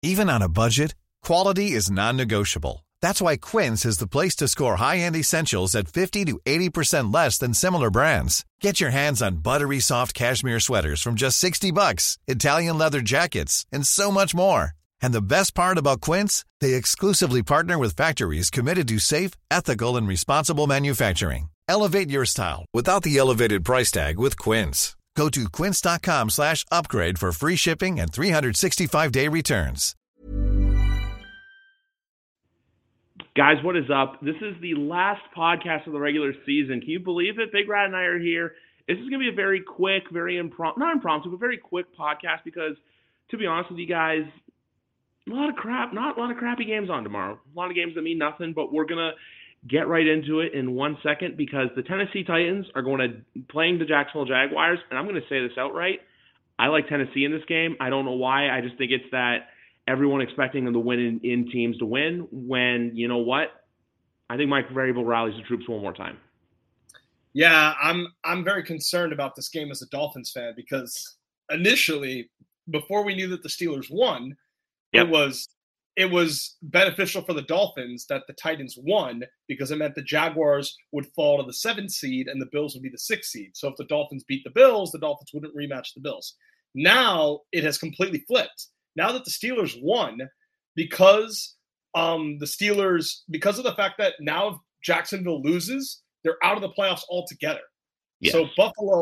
Even on a budget, quality is non-negotiable. That's why Quince is the place to score high-end essentials at 50 to 80% less than similar brands. Get your hands on buttery soft cashmere sweaters from just $60, Italian leather jackets, and so much more. And the best part about Quince, they exclusively partner with factories committed to safe, ethical, and responsible manufacturing. Elevate your style without the elevated price tag with Quince. Go to quince.com/upgrade for free shipping and 365-day returns. Guys, what is up? This is the last podcast of the regular season. Can you believe it? Big Rat and I are here. This is going to be a very quick, very not impromptu, but very quick podcast because, to be honest with you guys, not a lot of crappy games on tomorrow. A lot of games that mean nothing, but we're going to get right into it in 1 second because the Tennessee Titans are playing the Jacksonville Jaguars, and I'm going to say this outright. I like Tennessee in this game. I don't know why. I just think it's that everyone expecting them to win in teams to win when, you know what? I think Mike Vrabel rallies the troops one more time. Yeah, I'm very concerned about this game as a Dolphins fan because initially, before we knew that the Steelers won, yep. it was beneficial for the Dolphins that the Titans won because it meant the Jaguars would fall to the 7th seed and the Bills would be the 6th seed. So if the Dolphins beat the Bills wouldn't rematch the Bills. Now it has completely flipped. Now that the Steelers won, because of the fact that now if Jacksonville loses, they're out of the playoffs altogether. Yes. So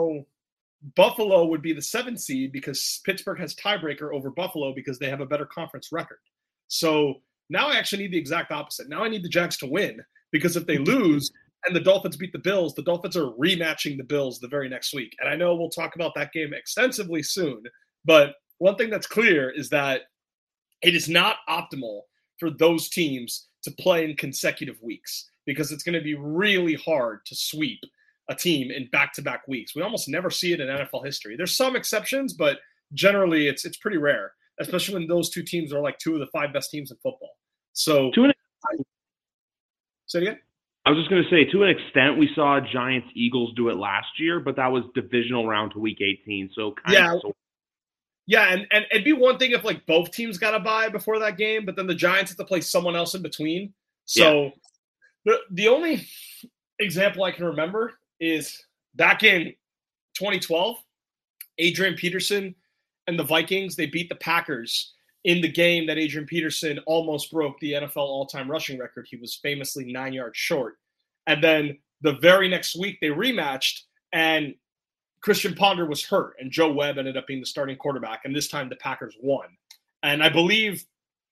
Buffalo would be the 7th seed because Pittsburgh has tiebreaker over Buffalo because they have a better conference record. So now I actually need the exact opposite. Now I need the Jags to win because if they lose and the Dolphins beat the Bills are rematching the Bills the very next week. And I know we'll talk about that game extensively soon, but one thing that's clear is that it is not optimal for those teams to play in consecutive weeks because it's going to be really hard to sweep a team in back-to-back weeks. We almost never see it in NFL history. There's some exceptions, but generally it's pretty rare, especially when those two teams are like 2 of the 5 best teams in football. So, say it again? I was just going to say, to an extent, we saw Giants-Eagles do it last year, but that was divisional round to Week 18. So Yeah, and it'd be one thing if like both teams got a bye before that game, but then the Giants have to play someone else in between. So the only example I can remember is back in 2012, Adrian Peterson and the Vikings, they beat the Packers in the game that Adrian Peterson almost broke the NFL all-time rushing record. He was famously 9 yards short. And then the very next week they rematched and Christian Ponder was hurt, and Joe Webb ended up being the starting quarterback, and this time the Packers won. And I believe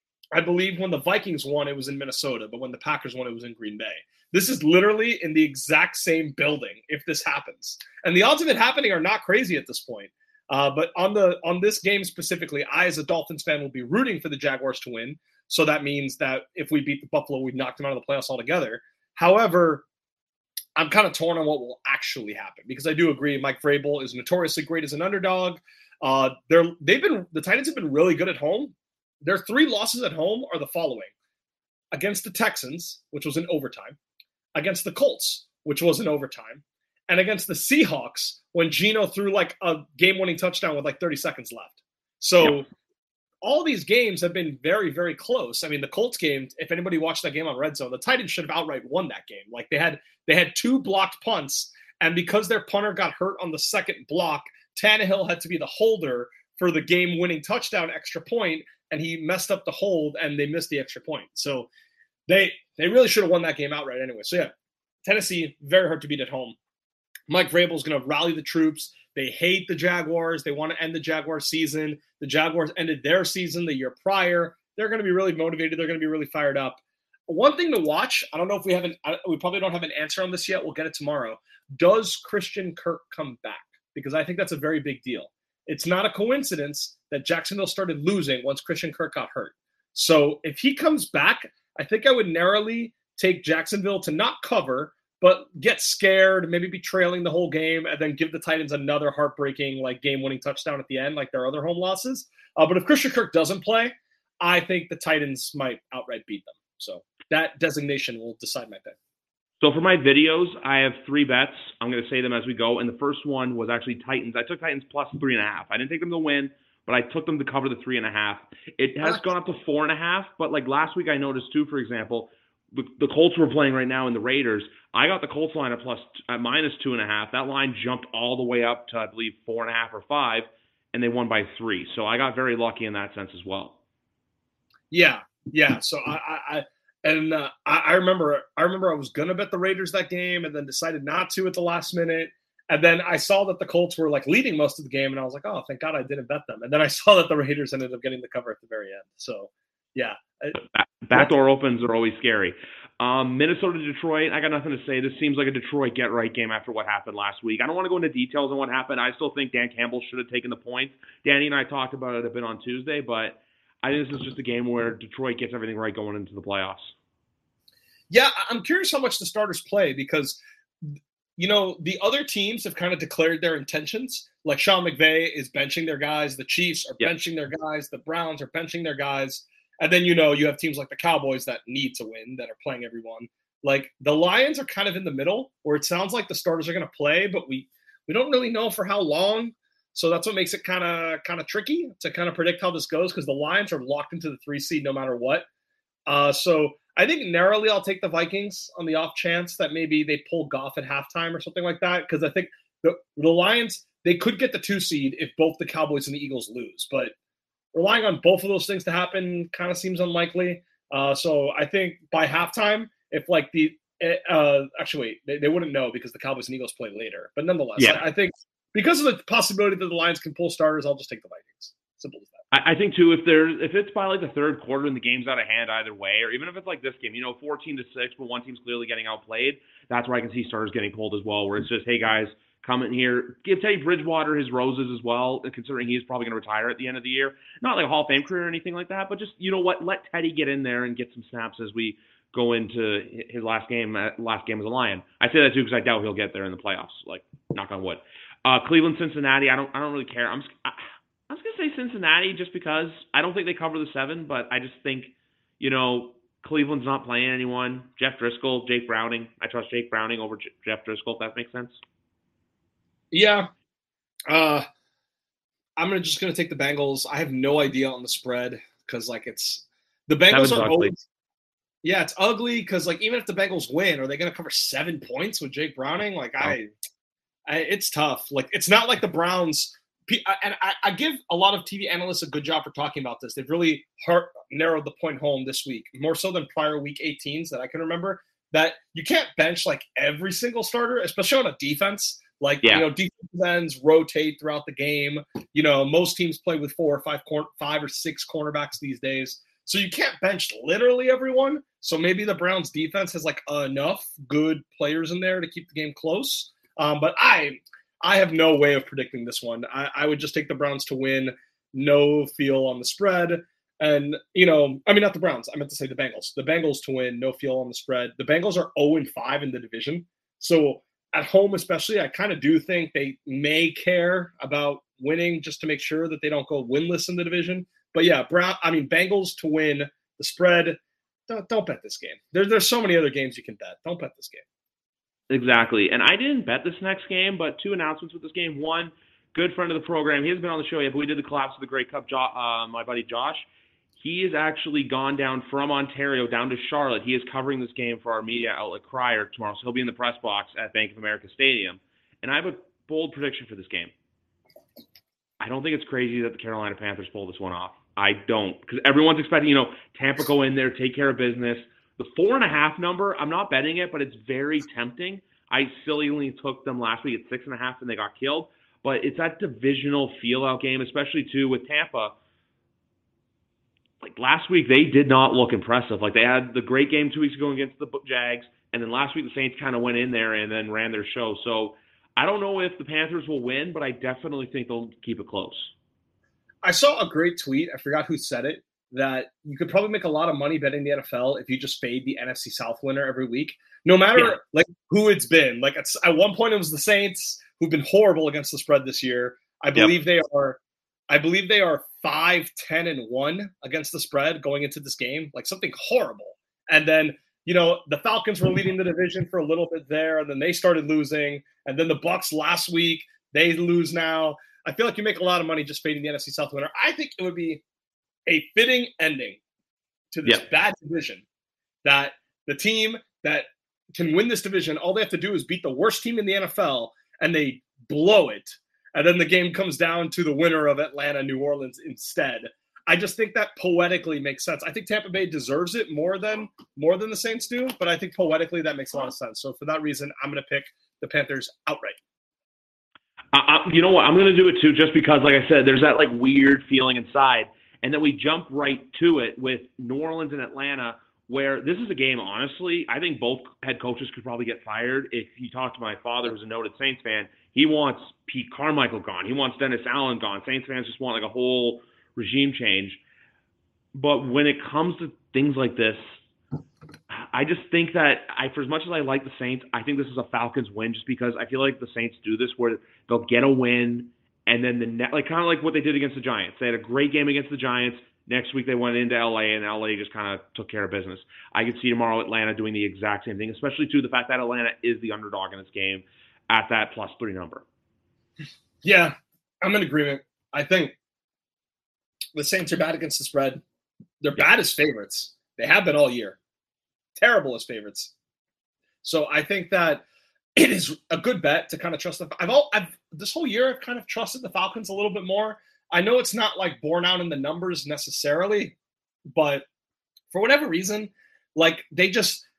when the Vikings won, it was in Minnesota, but when the Packers won, it was in Green Bay. This is literally in the exact same building if this happens. And the odds of it happening are not crazy at this point. But on this game specifically, I, as a Dolphins fan, will be rooting for the Jaguars to win. So that means that if we beat the Buffalo, we've knocked them out of the playoffs altogether. However, I'm kind of torn on what will actually happen because I do agree Mike Vrabel is notoriously great as an underdog. The Titans have been really good at home. Their 3 losses at home are the following: against the Texans, which was in overtime, against the Colts, which was in overtime, and against the Seahawks when Geno threw like a game-winning touchdown with like 30 seconds left. So all these games have been very, very close. I mean, the Colts game, if anybody watched that game on Red Zone, the Titans should have outright won that game. Like they had 2 blocked punts, and because their punter got hurt on the second block, Tannehill had to be the holder for the game-winning touchdown extra point, and he messed up the hold, and they missed the extra point. So they really should have won that game outright anyway. So yeah, Tennessee, very hard to beat at home. Mike Vrabel is going to rally the troops. They hate the Jaguars. They want to end the Jaguars season. The Jaguars ended their season the year prior. They're going to be really motivated. They're going to be really fired up. One thing to watch, I don't know if we probably don't have an answer on this yet. We'll get it tomorrow. Does Christian Kirk come back? Because I think that's a very big deal. It's not a coincidence that Jacksonville started losing once Christian Kirk got hurt. So if he comes back, I think I would narrowly take Jacksonville to not cover, but get scared, maybe be trailing the whole game, and then give the Titans another heartbreaking like game-winning touchdown at the end, like their other home losses. But if Christian Kirk doesn't play, I think the Titans might outright beat them. So that designation will decide my pick. So for my videos, I have 3 bets. I'm going to say them as we go. And the first one was actually Titans. I took Titans plus 3.5. I didn't take them to win, but I took them to cover the 3.5. It has gone up to 4.5, but like last week I noticed too, for example, the Colts were playing right now in the Raiders. I got the Colts line at -2.5. That line jumped all the way up to, I believe, 4.5 or 5, and they won by 3. So I got very lucky in that sense as well. Yeah. So I remember I was gonna bet the Raiders that game, and then decided not to at the last minute. And then I saw that the Colts were like leading most of the game, and I was like, oh, thank God I didn't bet them. And then I saw that the Raiders ended up getting the cover at the very end. So yeah. Backdoor opens are always scary. Minnesota, Detroit, I got nothing to say. This seems like a Detroit get-right game after what happened last week. I don't want to go into details on what happened. I still think Dan Campbell should have taken the points. Danny and I talked about it a bit on Tuesday, but I think this is just a game where Detroit gets everything right going into the playoffs. Yeah, I'm curious how much the starters play because, the other teams have kind of declared their intentions. Like Sean McVay is benching their guys. The Chiefs are benching their guys. The Browns are benching their guys. And then, you have teams like the Cowboys that need to win, that are playing everyone. Like the Lions are kind of in the middle where it sounds like the starters are going to play, but we don't really know for how long. So that's what makes it kind of tricky to kind of predict how this goes because the Lions are locked into the 3 seed no matter what. So I think narrowly I'll take the Vikings on the off chance that maybe they pull Goff at halftime or something like that because I think the Lions, they could get the 2 seed if both the Cowboys and the Eagles lose. But relying on both of those things to happen kind of seems unlikely. So I think by halftime, if like they wouldn't know because the Cowboys and Eagles play later. But nonetheless, I think because of the possibility that the Lions can pull starters, I'll just take the Vikings. Simple as that. I think too, if it's by like the third quarter and the game's out of hand either way, or even if it's like this game, 14-6, but one team's clearly getting outplayed, that's where I can see starters getting pulled as well. Where it's just, hey guys, come in here, give Teddy Bridgewater his roses as well, considering he's probably going to retire at the end of the year. Not like a Hall of Fame career or anything like that, but just let Teddy get in there and get some snaps as we go into his last game as a Lion. I say that too because I doubt he'll get there in the playoffs. Like knock on wood. Cleveland, Cincinnati. I don't really care. I was gonna say Cincinnati just because I don't think they cover the 7, but I just think, Cleveland's not playing anyone. Jeff Driscoll, Jake Browning. I trust Jake Browning over Jeff Driscoll, if that makes sense. Yeah. I'm just gonna take the Bengals. I have no idea on the spread because it's the Bengals are always. Yeah, it's ugly because even if the Bengals win, are they gonna cover 7 points with Jake Browning? It's tough. It's not like the Browns. And I give a lot of TV analysts a good job for talking about this. They've really narrowed the point home this week, more so than prior week 18s that I can remember, that you can't bench every single starter, especially on a defense. Defensive ends rotate throughout the game. Most teams play with 4 or 5 or 6 cornerbacks these days. So you can't bench literally everyone. So maybe the Browns defense has enough good players in there to keep the game close. But I have no way of predicting this one. I would just take the Browns to win, no feel on the spread. And, not the Browns. I meant to say the Bengals. The Bengals to win, no feel on the spread. The Bengals are 0-5 in the division. So at home especially, I kind of do think they may care about winning just to make sure that they don't go winless in the division. But yeah, Bengals to win, the spread. Don't bet this game. There's so many other games you can bet. Don't bet this game. Exactly. And I didn't bet this next game, but 2 announcements with this game. One, good friend of the program. He hasn't been on the show yet, but we did the collapse of the Grey Cup, my buddy Josh. He has actually gone down from Ontario down to Charlotte. He is covering this game for our media outlet Crier tomorrow, so he'll be in the press box at Bank of America Stadium. And I have a bold prediction for this game. I don't think it's crazy that the Carolina Panthers pull this one off. I don't, because everyone's expecting, Tampa go in there, take care of business. The 4.5 number, I'm not betting it, but it's very tempting. I silly took them last week at 6.5 and they got killed. But it's that divisional feel-out game, especially too with Tampa. Last week, they did not look impressive. They had the great game 2 weeks ago against the Jags, and then last week the Saints kind of went in there and then ran their show. So I don't know if the Panthers will win, but I definitely think they'll keep it close. I saw a great tweet. I forgot who said it. That you could probably make a lot of money betting the NFL if you just fade the NFC South winner every week, no matter who it's been. At one point it was the Saints, who've been horrible against the spread this year. I believe they are 5-10-1 against the spread going into this game, something horrible. And then the Falcons were leading the division for a little bit there, and then they started losing. And then the Bucs last week, they lose now. I feel like you make a lot of money just fading the NFC South winner. I think it would be a fitting ending to this bad division, that the team that can win this division, all they have to do is beat the worst team in the NFL, and they blow it. And then the game comes down to the winner of Atlanta, New Orleans instead. I just think that poetically makes sense. I think Tampa Bay deserves it more than the Saints do, but I think poetically that makes a lot of sense. So for that reason, I'm going to pick the Panthers outright. You know what? I'm going to do it too, just because, like I said, there's that like weird feeling inside, and then we jump right to it with New Orleans and Atlanta, where this is a game, honestly, I think both head coaches could probably get fired. If you talk to my father, who's a noted Saints fan, he wants Pete Carmichael gone. He wants Dennis Allen gone. Saints fans just want like a whole regime change. But when it comes to things like this, I just think that for as much as I like the Saints, I think this is a Falcons win, just because I feel like the Saints do this where they'll get a win, and then kind of like what they did against the Giants. They had a great game against the Giants. Next week they went into LA, and LA just kind of took care of business. I could see tomorrow Atlanta doing the exact same thing, especially to the fact that Atlanta is the underdog in this game at that +3 number. Yeah, I'm in agreement. I think the Saints are bad against the spread. They're bad as favorites. They have been all year. Terrible as favorites. So I think that it is a good bet to kind of trust this whole year I've kind of trusted the Falcons a little bit more. I know it's not like borne out in the numbers necessarily, but for whatever reason, like they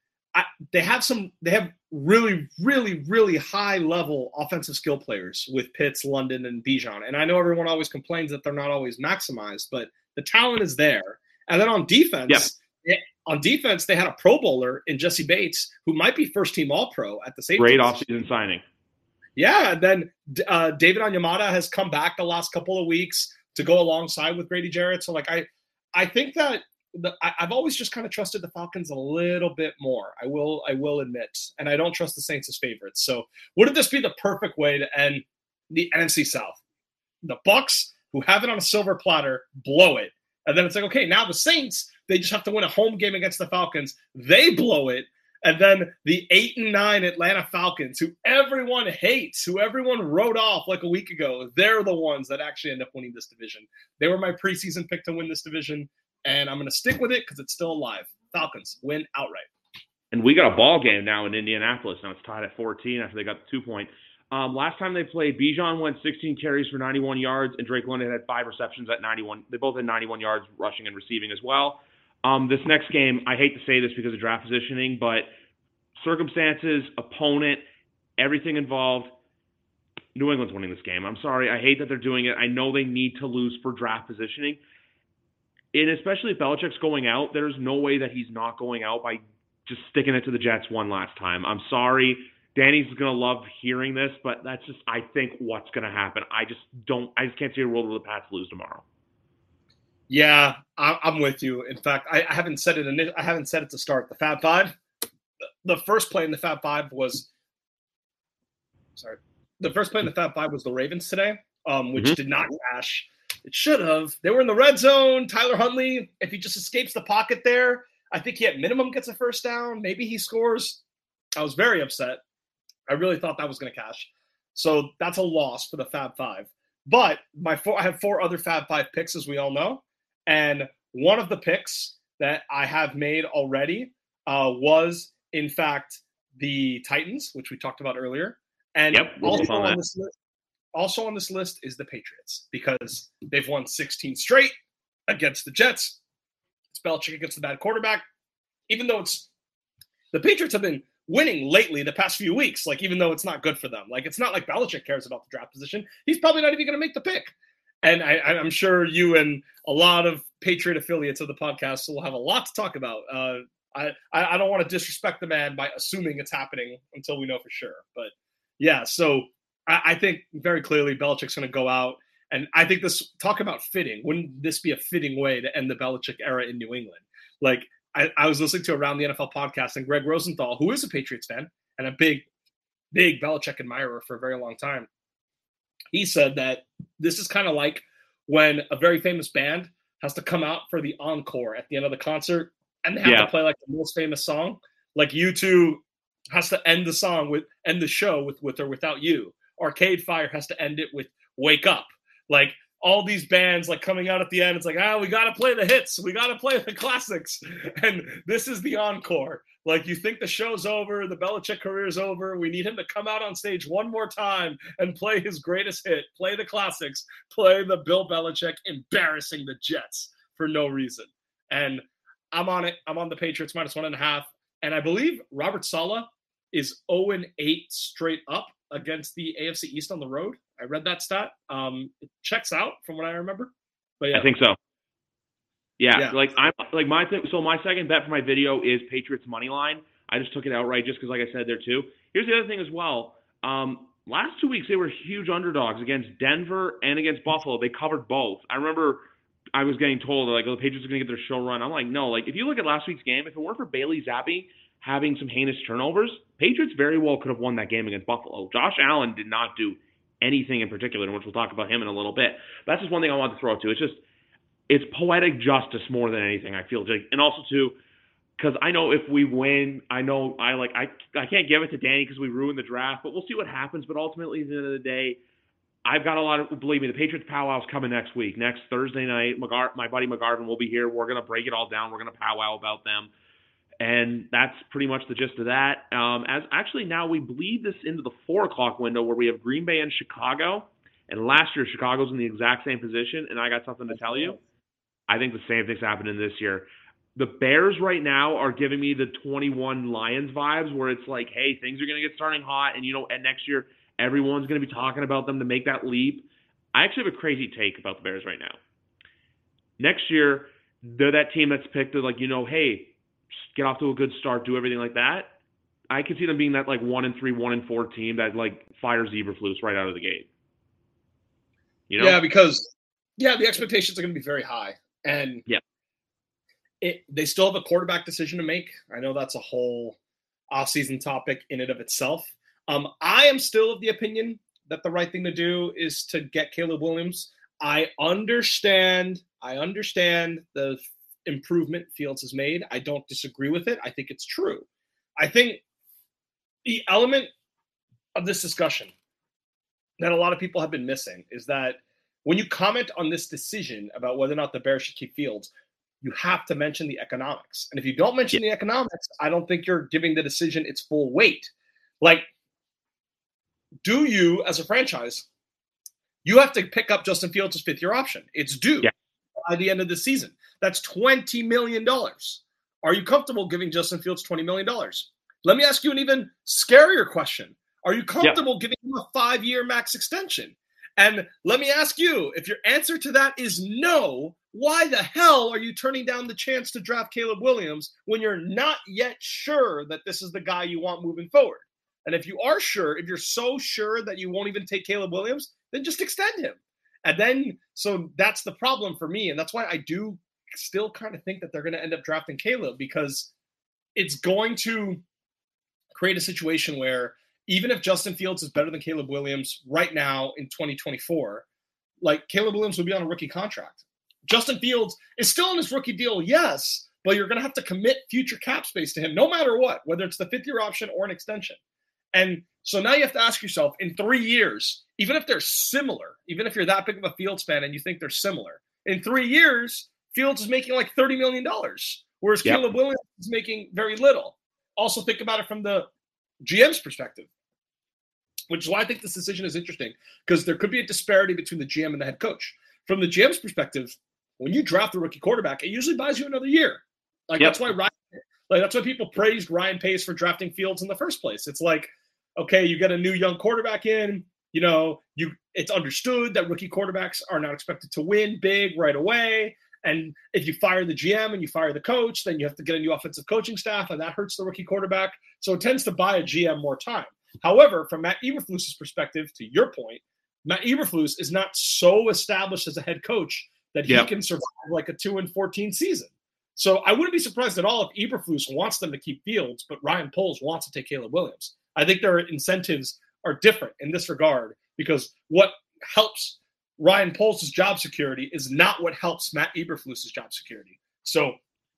have really, really, really high level offensive skill players with Pitts, London, and Bijan. And I know everyone always complains that they're not always maximized, but the talent is there. And then on defense, they had a Pro Bowler in Jesse Bates, who might be first team All-Pro at the safety. Great offseason signing. Yeah, and then David Onyemata has come back the last couple of weeks to go alongside with Grady Jarrett. So, like, I think that I've always just kind of trusted the Falcons a little bit more. I will admit, and I don't trust the Saints as favorites. So, wouldn't this be the perfect way to end the NFC South? The Bucs, who have it on a silver platter, blow it, and then it's like, okay, now the Saints, they just have to win a home game against the Falcons. They blow it. And then the 8-9 Atlanta Falcons, who everyone hates, who everyone wrote off like a week ago, they're the ones that actually end up winning this division. They were my preseason pick to win this division, and I'm going to stick with it because it's still alive. Falcons win outright. And we got a ball game now in Indianapolis. Now it's tied at 14 after they got the 2-point. Last time they played, Bijan went 16 carries for 91 yards, and Drake London had 5 receptions at 91. They both had 91 yards rushing and receiving as well. This next game, I hate to say this because of draft positioning, but circumstances, opponent, everything involved, New England's winning this game. I'm sorry. I hate that they're doing it. I know they need to lose for draft positioning. And especially if Belichick's going out, there's no way that he's not going out by just sticking it to the Jets one last time. I'm sorry. Danny's going to love hearing this, but that's just, I think, what's going to happen. I just can't see a world where the Pats lose tomorrow. Yeah, I'm with you. In fact, I haven't said it. I haven't said it to start. The Fab Five. The first play in the Fab Five was the Ravens today, which did not cash. It should have. They were in the red zone. Tyler Huntley, if he just escapes the pocket there, I think he at minimum gets a first down. Maybe he scores. I was very upset. I really thought that was going to cash. So that's a loss for the Fab Five. But I have 4 other Fab Five picks, as we all know. And one of the picks that I have made already was, in fact, the Titans, which we talked about earlier. And also on this list is the Patriots, because they've won 16 straight against the Jets. It's Belichick against the bad quarterback. Even though the Patriots have been winning lately the past few weeks, like, even though it's not good for them. Like, it's not like Belichick cares about the draft position. He's probably not even going to make the pick. And I'm sure you and a lot of Patriot affiliates of the podcast will have a lot to talk about. I don't want to disrespect the man by assuming it's happening until we know for sure. But yeah, so I think very clearly Belichick's going to go out. And I think talk about fitting. Wouldn't this be a fitting way to end the Belichick era in New England? Like, I was listening to Around the NFL podcast, and Greg Rosenthal, who is a Patriots fan and a big Belichick admirer for a very long time, he said that this is kind of like when a very famous band has to come out for the encore at the end of the concert, and they have to play like the most famous song. Like U2 has to end the show with or without you. Arcade Fire has to end it with wake up. Like all these bands like coming out at the end, it's like, we got to play the hits. We got to play the classics. And this is the encore. Like you think the show's over, the Belichick career is over. We need him to come out on stage one more time and play his greatest hit, play the classics, play the Bill Belichick embarrassing the Jets for no reason. And I'm on it. I'm on the Patriots -1.5. And I believe Robert Saleh is 0-8 straight up against the AFC East on the road. I read that stat. It checks out from what I remember. But yeah. I think so. Yeah. Like my thing. So my second bet for my video is Patriots money line. I just took it outright just because, like I said there too. Here's the other thing as well. Last 2 weeks they were huge underdogs against Denver and against Buffalo. They covered both. I remember I was getting told like, the Patriots are going to get their show run. I'm like, no. Like if you look at last week's game, if it weren't for Bailey Zappi having some heinous turnovers, Patriots very well could have won that game against Buffalo. Josh Allen did not do anything in particular, which we'll talk about him in a little bit. But that's just one thing I wanted to throw out to. It's poetic justice more than anything, I feel. And also, too, because I know if we win, I can't give it to Danny because we ruined the draft, but we'll see what happens. But ultimately, at the end of the day, I've got a lot of, believe me, the Patriots powwow's coming next week. Next Thursday night, my buddy McGarvin will be here. We're going to break it all down. We're going to powwow about them. And that's pretty much the gist of that. As actually now we bleed this into the 4 o'clock window where we have Green Bay and Chicago. And last year, Chicago's in the exact same position. And I got something to tell you. I think the same thing's happening this year. The Bears right now are giving me the 21 Lions vibes where it's like, hey, things are going to get starting hot. And, and next year, everyone's going to be talking about them to make that leap. I actually have a crazy take about the Bears right now. Next year, they're that team that's picked to, hey, get off to a good start, do everything like that. I can see them being that 1-3, 1-4 team that fires Eberflus right out of the gate. Yeah, because the expectations are going to be very high, and they still have a quarterback decision to make. I know that's a whole off-season topic in and of itself. I am still of the opinion that the right thing to do is to get Caleb Williams. I understand the improvement Fields has made. I don't disagree with it. I think it's true. I think the element of this discussion that a lot of people have been missing is that when you comment on this decision about whether or not the Bears should keep Fields, you have to mention the economics. And if you don't mention the economics, I don't think you're giving the decision its full weight. Do you, as a franchise, you have to pick up Justin Fields' 5th-year option. It's due by the end of the season. That's $20 million. Are you comfortable giving Justin Fields $20 million? Let me ask you an even scarier question. Are you comfortable giving him a 5-year max extension? And let me ask you, if your answer to that is no, why the hell are you turning down the chance to draft Caleb Williams when you're not yet sure that this is the guy you want moving forward? And if you are sure, if you're so sure that you won't even take Caleb Williams, then just extend him. And then, so that's the problem for me. And that's why I do still kind of think that they're going to end up drafting Caleb, because it's going to create a situation where even if Justin Fields is better than Caleb Williams right now in 2024, Caleb Williams will be on a rookie contract. Justin Fields is still on his rookie deal, yes, but you're going to have to commit future cap space to him no matter what, whether it's the 5th-year option or an extension. And so now you have to ask yourself, in 3 years, even if they're similar, even if you're that big of a Fields fan and you think they're similar, in 3 years, Fields is making $30 million, whereas Caleb Williams is making very little. Also think about it from the GM's perspective, which is why I think this decision is interesting, because there could be a disparity between the GM and the head coach. From the GM's perspective, when you draft a rookie quarterback, it usually buys you another year. That's why that's why people praised Ryan Pace for drafting Fields in the first place. It's okay, you get a new young quarterback in, it's understood that rookie quarterbacks are not expected to win big right away. And if you fire the GM and you fire the coach, then you have to get a new offensive coaching staff, and that hurts the rookie quarterback. So it tends to buy a GM more time. However, from Matt Eberflus's perspective, to your point, Matt Eberflus is not so established as a head coach that he can survive a 2-14 season. So I wouldn't be surprised at all if Eberflus wants them to keep Fields, but Ryan Poles wants to take Caleb Williams. I think their incentives are different in this regard, because what helps Ryan Poles' job security is not what helps Matt Eberflus' job security. So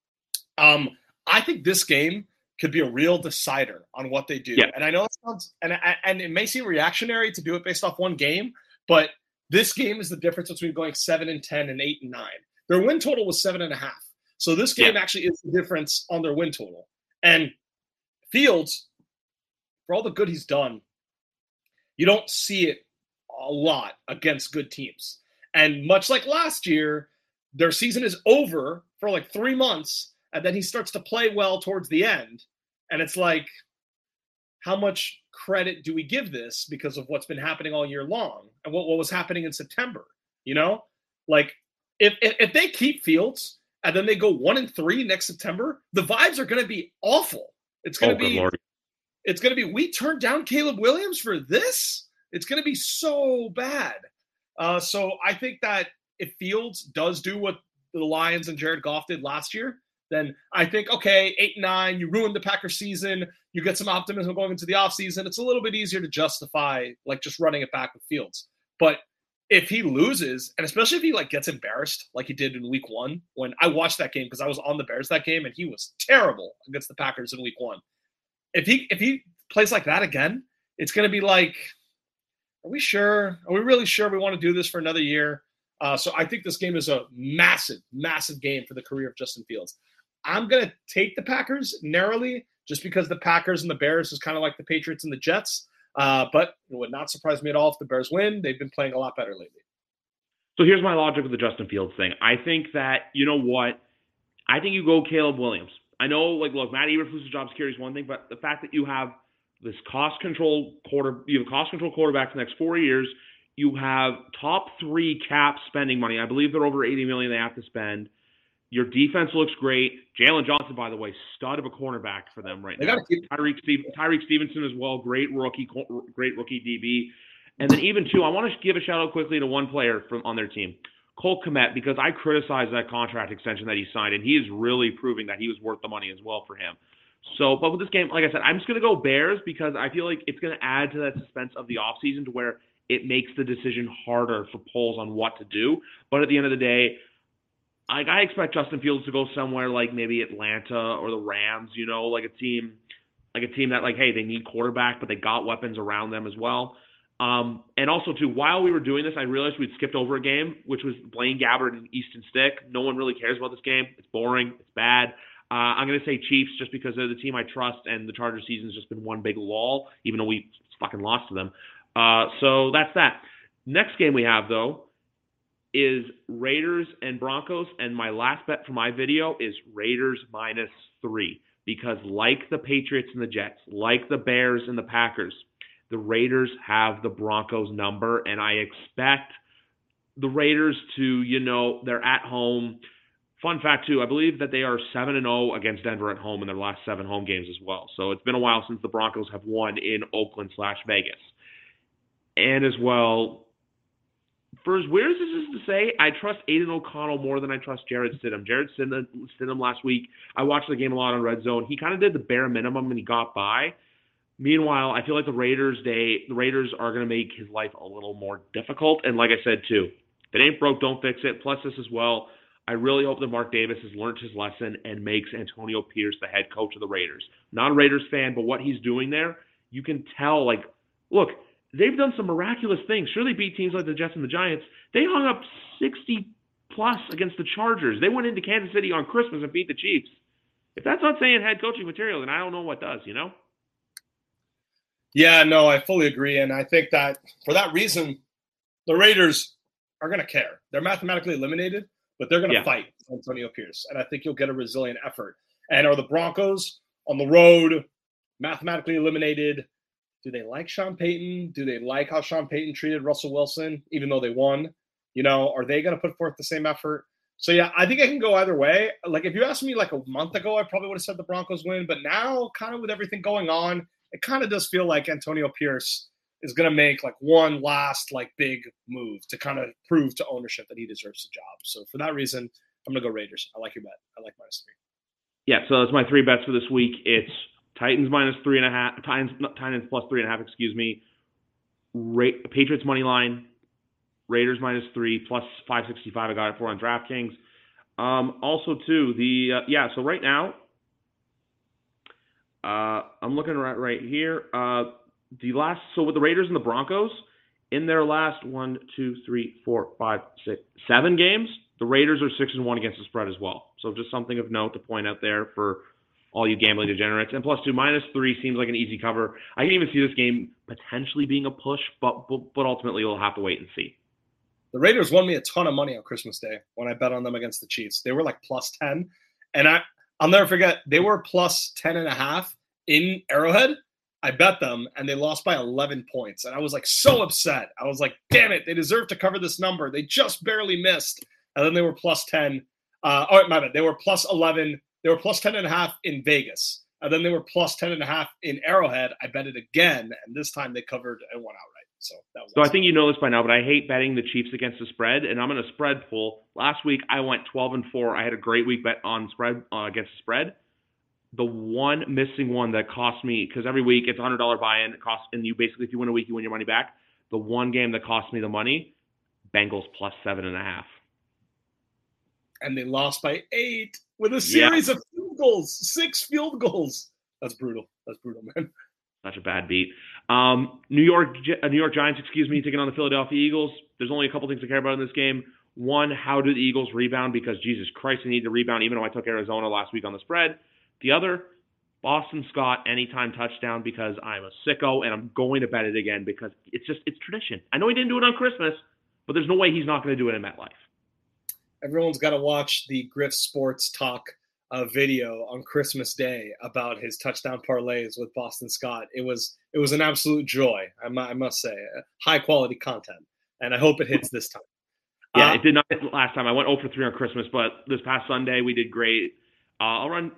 I think this game could be a real decider on what they do. Yeah. And I know it sounds, and it may seem reactionary to do it based off one game, but This game is the difference between going 7-10 and 8-9. Their win total was 7.5. So this game actually is the difference on their win total. And Fields, for all the good he's done, you don't see it a lot against good teams. And much like last year, their season is over for like 3 months, and then he starts to play well towards the end. And it's like, how much credit do we give this because of what's been happening all year long and what was happening in September? You know, like if they keep Fields and then they go 1-3 next September, the vibes are going to be awful. It's going to be, we turned down Caleb Williams for this. It's going to be so bad. So I think that if Fields does do what the Lions and Jared Goff did last year, then I think, okay, 8-9, you ruined the Packers season. You get some optimism going into the offseason. It's a little bit easier to justify like just running it back with Fields. But if he loses, and especially if he like gets embarrassed like he did in week 1, when I watched that game because I was on the Bears that game and he was terrible against the Packers in week 1. If he plays like that again, it's going to be like, are we sure? Are we really sure we want to do this for another year? So I think this game is a massive, massive game for the career of Justin Fields. I'm going to take the Packers narrowly just because the Packers and the Bears is kind of like the Patriots and the Jets. But it would not surprise me at all if the Bears win. They've been playing a lot better lately. So here's my logic with the Justin Fields thing. I think that, you know what? I think you go Caleb Williams. I know, like, look, Matt Eberflus's job security is one thing, but the fact that you have this cost control quarterback for the next 4 years, you have top 3 cap spending money. I believe they're over $80 million they have to spend. Your defense looks great. Jalen Johnson, by the way, stud of a cornerback for them right now. Tyreek Stevenson as well, great rookie DB. And then even too, I want to give a shout out quickly to one player on their team, Cole Kmet, because I criticized that contract extension that he signed, and he is really proving that he was worth the money as well for him. So, but with this game, like I said, I'm just going to go Bears because I feel like it's going to add to that suspense of the offseason to where it makes the decision harder for polls on what to do. But at the end of the day, I expect Justin Fields to go somewhere like maybe Atlanta or the Rams, you know, like a team that like, hey, they need quarterback, but they got weapons around them as well. And also, too, while we were doing this, I realized we'd skipped over a game, which was Blaine Gabbert and Easton Stick. No one really cares about this game. It's boring. It's bad. I'm going to say Chiefs just because they're the team I trust, and the Chargers season's just been one big lull, even though we fucking lost to them. So that's that. Next game we have, though, is Raiders and Broncos, and my last bet for my video is Raiders -3 because like the Patriots and the Jets, like the Bears and the Packers, the Raiders have the Broncos number, and I expect the Raiders to, you know, they're at home. Fun fact, too, I believe that they are 7-0 against Denver at home in their last 7 home games as well. So it's been a while since the Broncos have won in Oakland/Vegas. And as well, for as weird as this is to say, I trust Aiden O'Connell more than I trust Jared Stidham. Jared Stidham last week, I watched the game a lot on Red Zone. He kind of did the bare minimum and he got by. Meanwhile, I feel like the Raiders are going to make his life a little more difficult. And like I said, too, if it ain't broke, don't fix it. Plus this as well, I really hope that Mark Davis has learned his lesson and makes Antonio Pierce the head coach of the Raiders. Not a Raiders fan, but what he's doing there, you can tell, like, look, they've done some miraculous things. Sure, they beat teams like the Jets and the Giants. They hung up 60-plus against the Chargers. They went into Kansas City on Christmas and beat the Chiefs. If that's not saying head coaching material, then I don't know what does, you know? Yeah, no, I fully agree. And I think that for that reason, the Raiders are going to care. They're mathematically eliminated, but they're going to fight Antonio Pierce. And I think you'll get a resilient effort. And are the Broncos on the road mathematically eliminated? Do they like Sean Payton? Do they like how Sean Payton treated Russell Wilson, even though they won? You know, are they going to put forth the same effort? So, yeah, I think I can go either way. Like, if you asked me like a month ago, I probably would have said the Broncos win. But now, kind of with everything going on, it kind of does feel like Antonio Pierce is going to make like one last like big move to kind of prove to ownership that he deserves the job. So, for that reason, I'm going to go Raiders. I like your bet. I like -3. Yeah, so that's my 3 bets for this week. It's Titans -3.5, Titans plus 3.5, excuse me. Patriots money line, Raiders -3 plus 565. I got it for on DraftKings. Also, too, so right now, I'm looking right here. So with the Raiders and the Broncos, in their last 7 games, the Raiders are 6-1 against the spread as well. So just something of note to point out there for all you gambling degenerates. And +2, -3 seems like an easy cover. I can even see this game potentially being a push, but ultimately we'll have to wait and see. The Raiders won me a ton of money on Christmas Day when I bet on them against the Chiefs. They were like +10. And I'll never forget, they were +10.5 in Arrowhead. I bet them, and they lost by 11 points. And I was like so upset. I was like, damn it, they deserve to cover this number. They just barely missed. And then they were +10. My bad. They were +11. They were +10.5 in Vegas. And then they were +10.5 in Arrowhead. I bet it again, and this time they covered and won outright. So I think you know this by now, but I hate betting the Chiefs against the spread, and I'm in a spread pool. Last week I went 12-4. I had a great week bet on spread against the spread. The one missing one that cost me, because every week it's $100 buy-in, and you basically, if you win a week, you win your money back. The one game that cost me the money, Bengals +7.5. And they lost by 8 with a series of field goals, 6 field goals. That's brutal. That's brutal, man. Such a bad beat. New York Giants, taking on the Philadelphia Eagles. There's only a couple things to care about in this game. One, how do the Eagles rebound? Because Jesus Christ, they need to rebound, even though I took Arizona last week on the spread. The other, Boston Scott anytime touchdown, because I'm a sicko and I'm going to bet it again because it's tradition. I know he didn't do it on Christmas, but there's no way he's not going to do it in MetLife. Everyone's got to watch the Griff Sports Talk video on Christmas Day about his touchdown parlays with Boston Scott. It was an absolute joy, I must say. High quality content, and I hope it hits this time. Yeah, it did not hit last time. I went 0 for 3 on Christmas, but this past Sunday we did great. I'll run.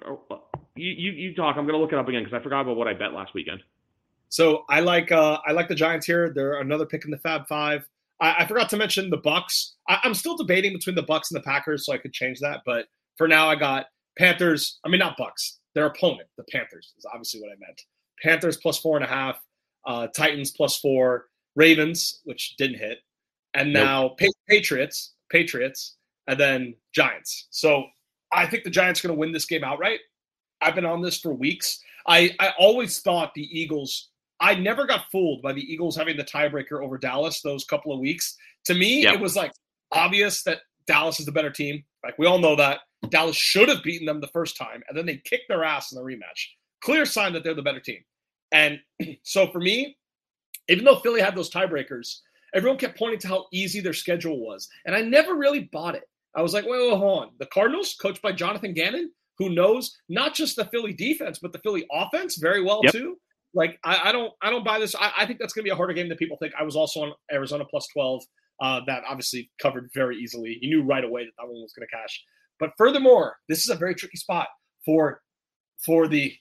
You talk. I'm going to look it up again because I forgot about what I bet last weekend. So I like the Giants here. They're another pick in the Fab Five. I forgot to mention the Bucs. I'm still debating between the Bucs and the Packers, so I could change that. But for now, I got Panthers. I mean, not Bucs. Their opponent, the Panthers, is obviously what I meant. Panthers +4.5. Titans +4. Ravens, which didn't hit, and now Patriots, and then Giants. So I think the Giants are going to win this game outright. I've been on this for weeks. I always thought the Eagles. I never got fooled by the Eagles having the tiebreaker over Dallas those couple of weeks. To me, It was like obvious that Dallas is the better team. Like we all know that. Dallas should have beaten them the first time, and then they kicked their ass in the rematch. Clear sign that they're the better team. And so for me, even though Philly had those tiebreakers, everyone kept pointing to how easy their schedule was. And I never really bought it. I was like, wait, hold on. The Cardinals, coached by Jonathan Gannon, who knows not just the Philly defense, but the Philly offense very well too. Like, I don't buy this. I think that's going to be a harder game than people think. I was also on Arizona +12. That obviously covered very easily. You knew right away that one was going to cash. But furthermore, this is a very tricky spot for the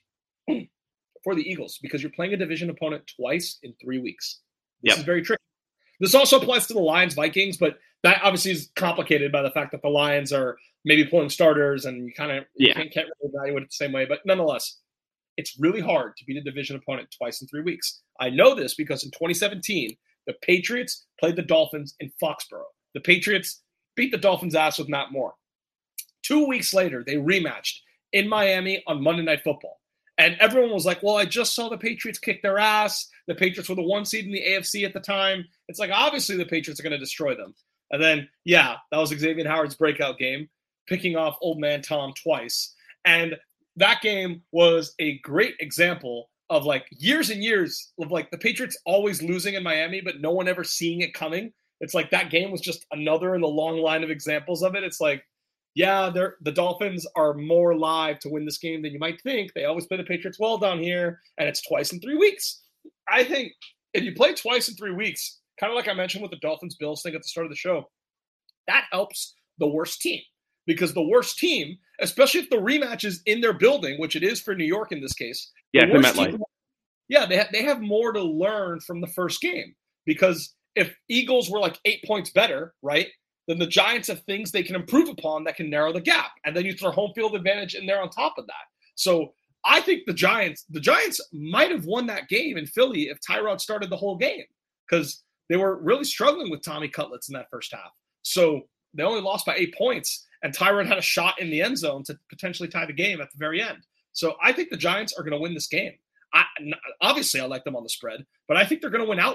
Eagles because you're playing a division opponent twice in 3 weeks. This is very tricky. This also applies to the Lions-Vikings, but that obviously is complicated by the fact that the Lions are maybe pulling starters and you can't really evaluate it the same way. But nonetheless, it's really hard to beat a division opponent twice in 3 weeks. I know this because in 2017, the Patriots played the Dolphins in Foxborough. The Patriots beat the Dolphins' ass with Matt Moore. 2 weeks later, they rematched in Miami on Monday Night Football. And everyone was like, well, I just saw the Patriots kick their ass. The Patriots were the 1 seed in the AFC at the time. It's like, obviously the Patriots are going to destroy them. And then, that was Xavier Howard's breakout game, picking off old man Tom twice. And that game was a great example of like years and years of like the Patriots always losing in Miami, but no one ever seeing it coming. It's like that game was just another in the long line of examples of it. It's like, the Dolphins are more live to win this game than you might think. They always play the Patriots well down here, and it's twice in 3 weeks. I think if you play twice in 3 weeks, kind of like I mentioned with the Dolphins-Bills thing at the start of the show, that helps the worst team. Because the worst team, especially if the rematch is in their building, which it is for New York in this case. Yeah, it's MetLife. They have more to learn from the first game. Because if Eagles were like 8 points better, right, then the Giants have things they can improve upon that can narrow the gap. And then you throw home field advantage in there on top of that. So I think the Giants might have won that game in Philly if Tyrod started the whole game. Because they were really struggling with Tommy Cutlets in that first half. So they only lost by 8 points. And Tyrod had a shot in the end zone to potentially tie the game at the very end. So I think the Giants are going to win this game. Obviously, I like them on the spread, but I think they're going to win outright.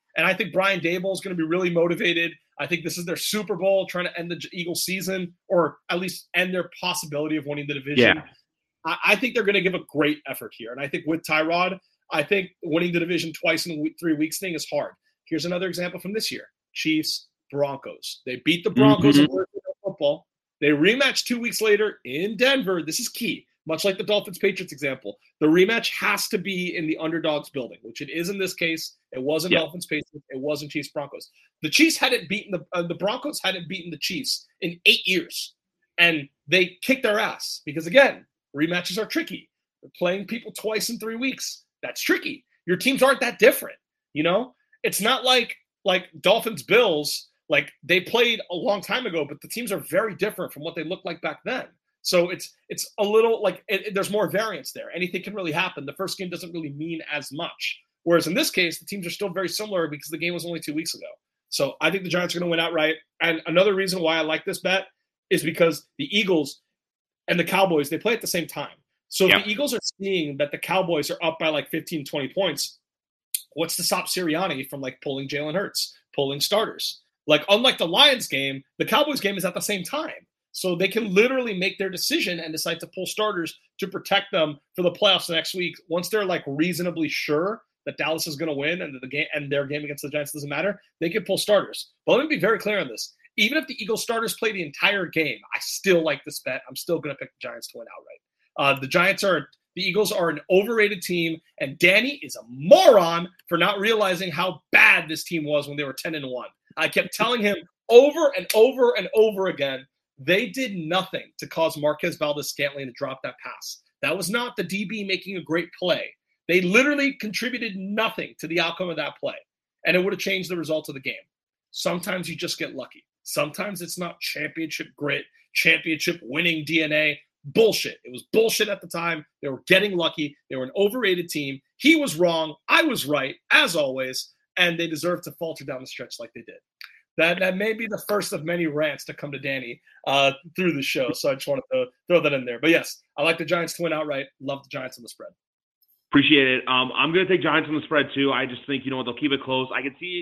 And I think Brian Daboll is going to be really motivated. I think this is their Super Bowl, trying to end the Eagles season, or at least end their possibility of winning the division. Yeah. I think they're going to give a great effort here. And I think with Tyrod, I think winning the division twice in 3 weeks thing is hard. Here's another example from this year. Chiefs, Broncos. They beat the Broncos in football. They rematch 2 weeks later in Denver. This is key. Much like the Dolphins-Patriots example, the rematch has to be in the underdog's building, which it is in this case. It wasn't Dolphins-Patriots. It wasn't Chiefs-Broncos. The Chiefs hadn't beaten the Broncos hadn't beaten the Chiefs in 8 years, and they kicked their ass because, again, rematches are tricky. They're playing people twice in 3 weeks. That's tricky. Your teams aren't that different, you know? It's not like Dolphins-Bills, like they played a long time ago, but the teams are very different from what they looked like back then. So it's a little like there's more variance there. Anything can really happen. The first game doesn't really mean as much. Whereas in this case, the teams are still very similar because the game was only 2 weeks ago. So I think the Giants are going to win outright. And another reason why I like this bet is because the Eagles and the Cowboys, they play at the same time. So if the Eagles are seeing that the Cowboys are up by like 15, 20 points, what's to stop Sirianni from like pulling Jalen Hurts, pulling starters? Like unlike the Lions game, the Cowboys game is at the same time. So they can literally make their decision and decide to pull starters to protect them for the playoffs next week. Once they're like reasonably sure that Dallas is going to win and their game against the Giants doesn't matter, they can pull starters. But let me be very clear on this. Even if the Eagles starters play the entire game, I still like this bet. I'm still going to pick the Giants to win outright. The Eagles are an overrated team, and Danny is a moron for not realizing how bad this team was when they were 10-1. I kept telling him over and over and over again, they did nothing to cause Marquez Valdes-Scantling to drop that pass. That was not the DB making a great play. They literally contributed nothing to the outcome of that play, and it would have changed the result of the game. Sometimes you just get lucky. Sometimes it's not championship grit, championship winning DNA. Bullshit. It was bullshit at the time. They were getting lucky. They were an overrated team. He was wrong. I was right, as always, and they deserve to falter down the stretch like they did. That may be the first of many rants to come to Danny through the show, so I just wanted to throw that in there. But yes, I like the Giants to win outright. Love the Giants on the spread. Appreciate it. I'm going to take Giants on the spread too. I just think, they'll keep it close.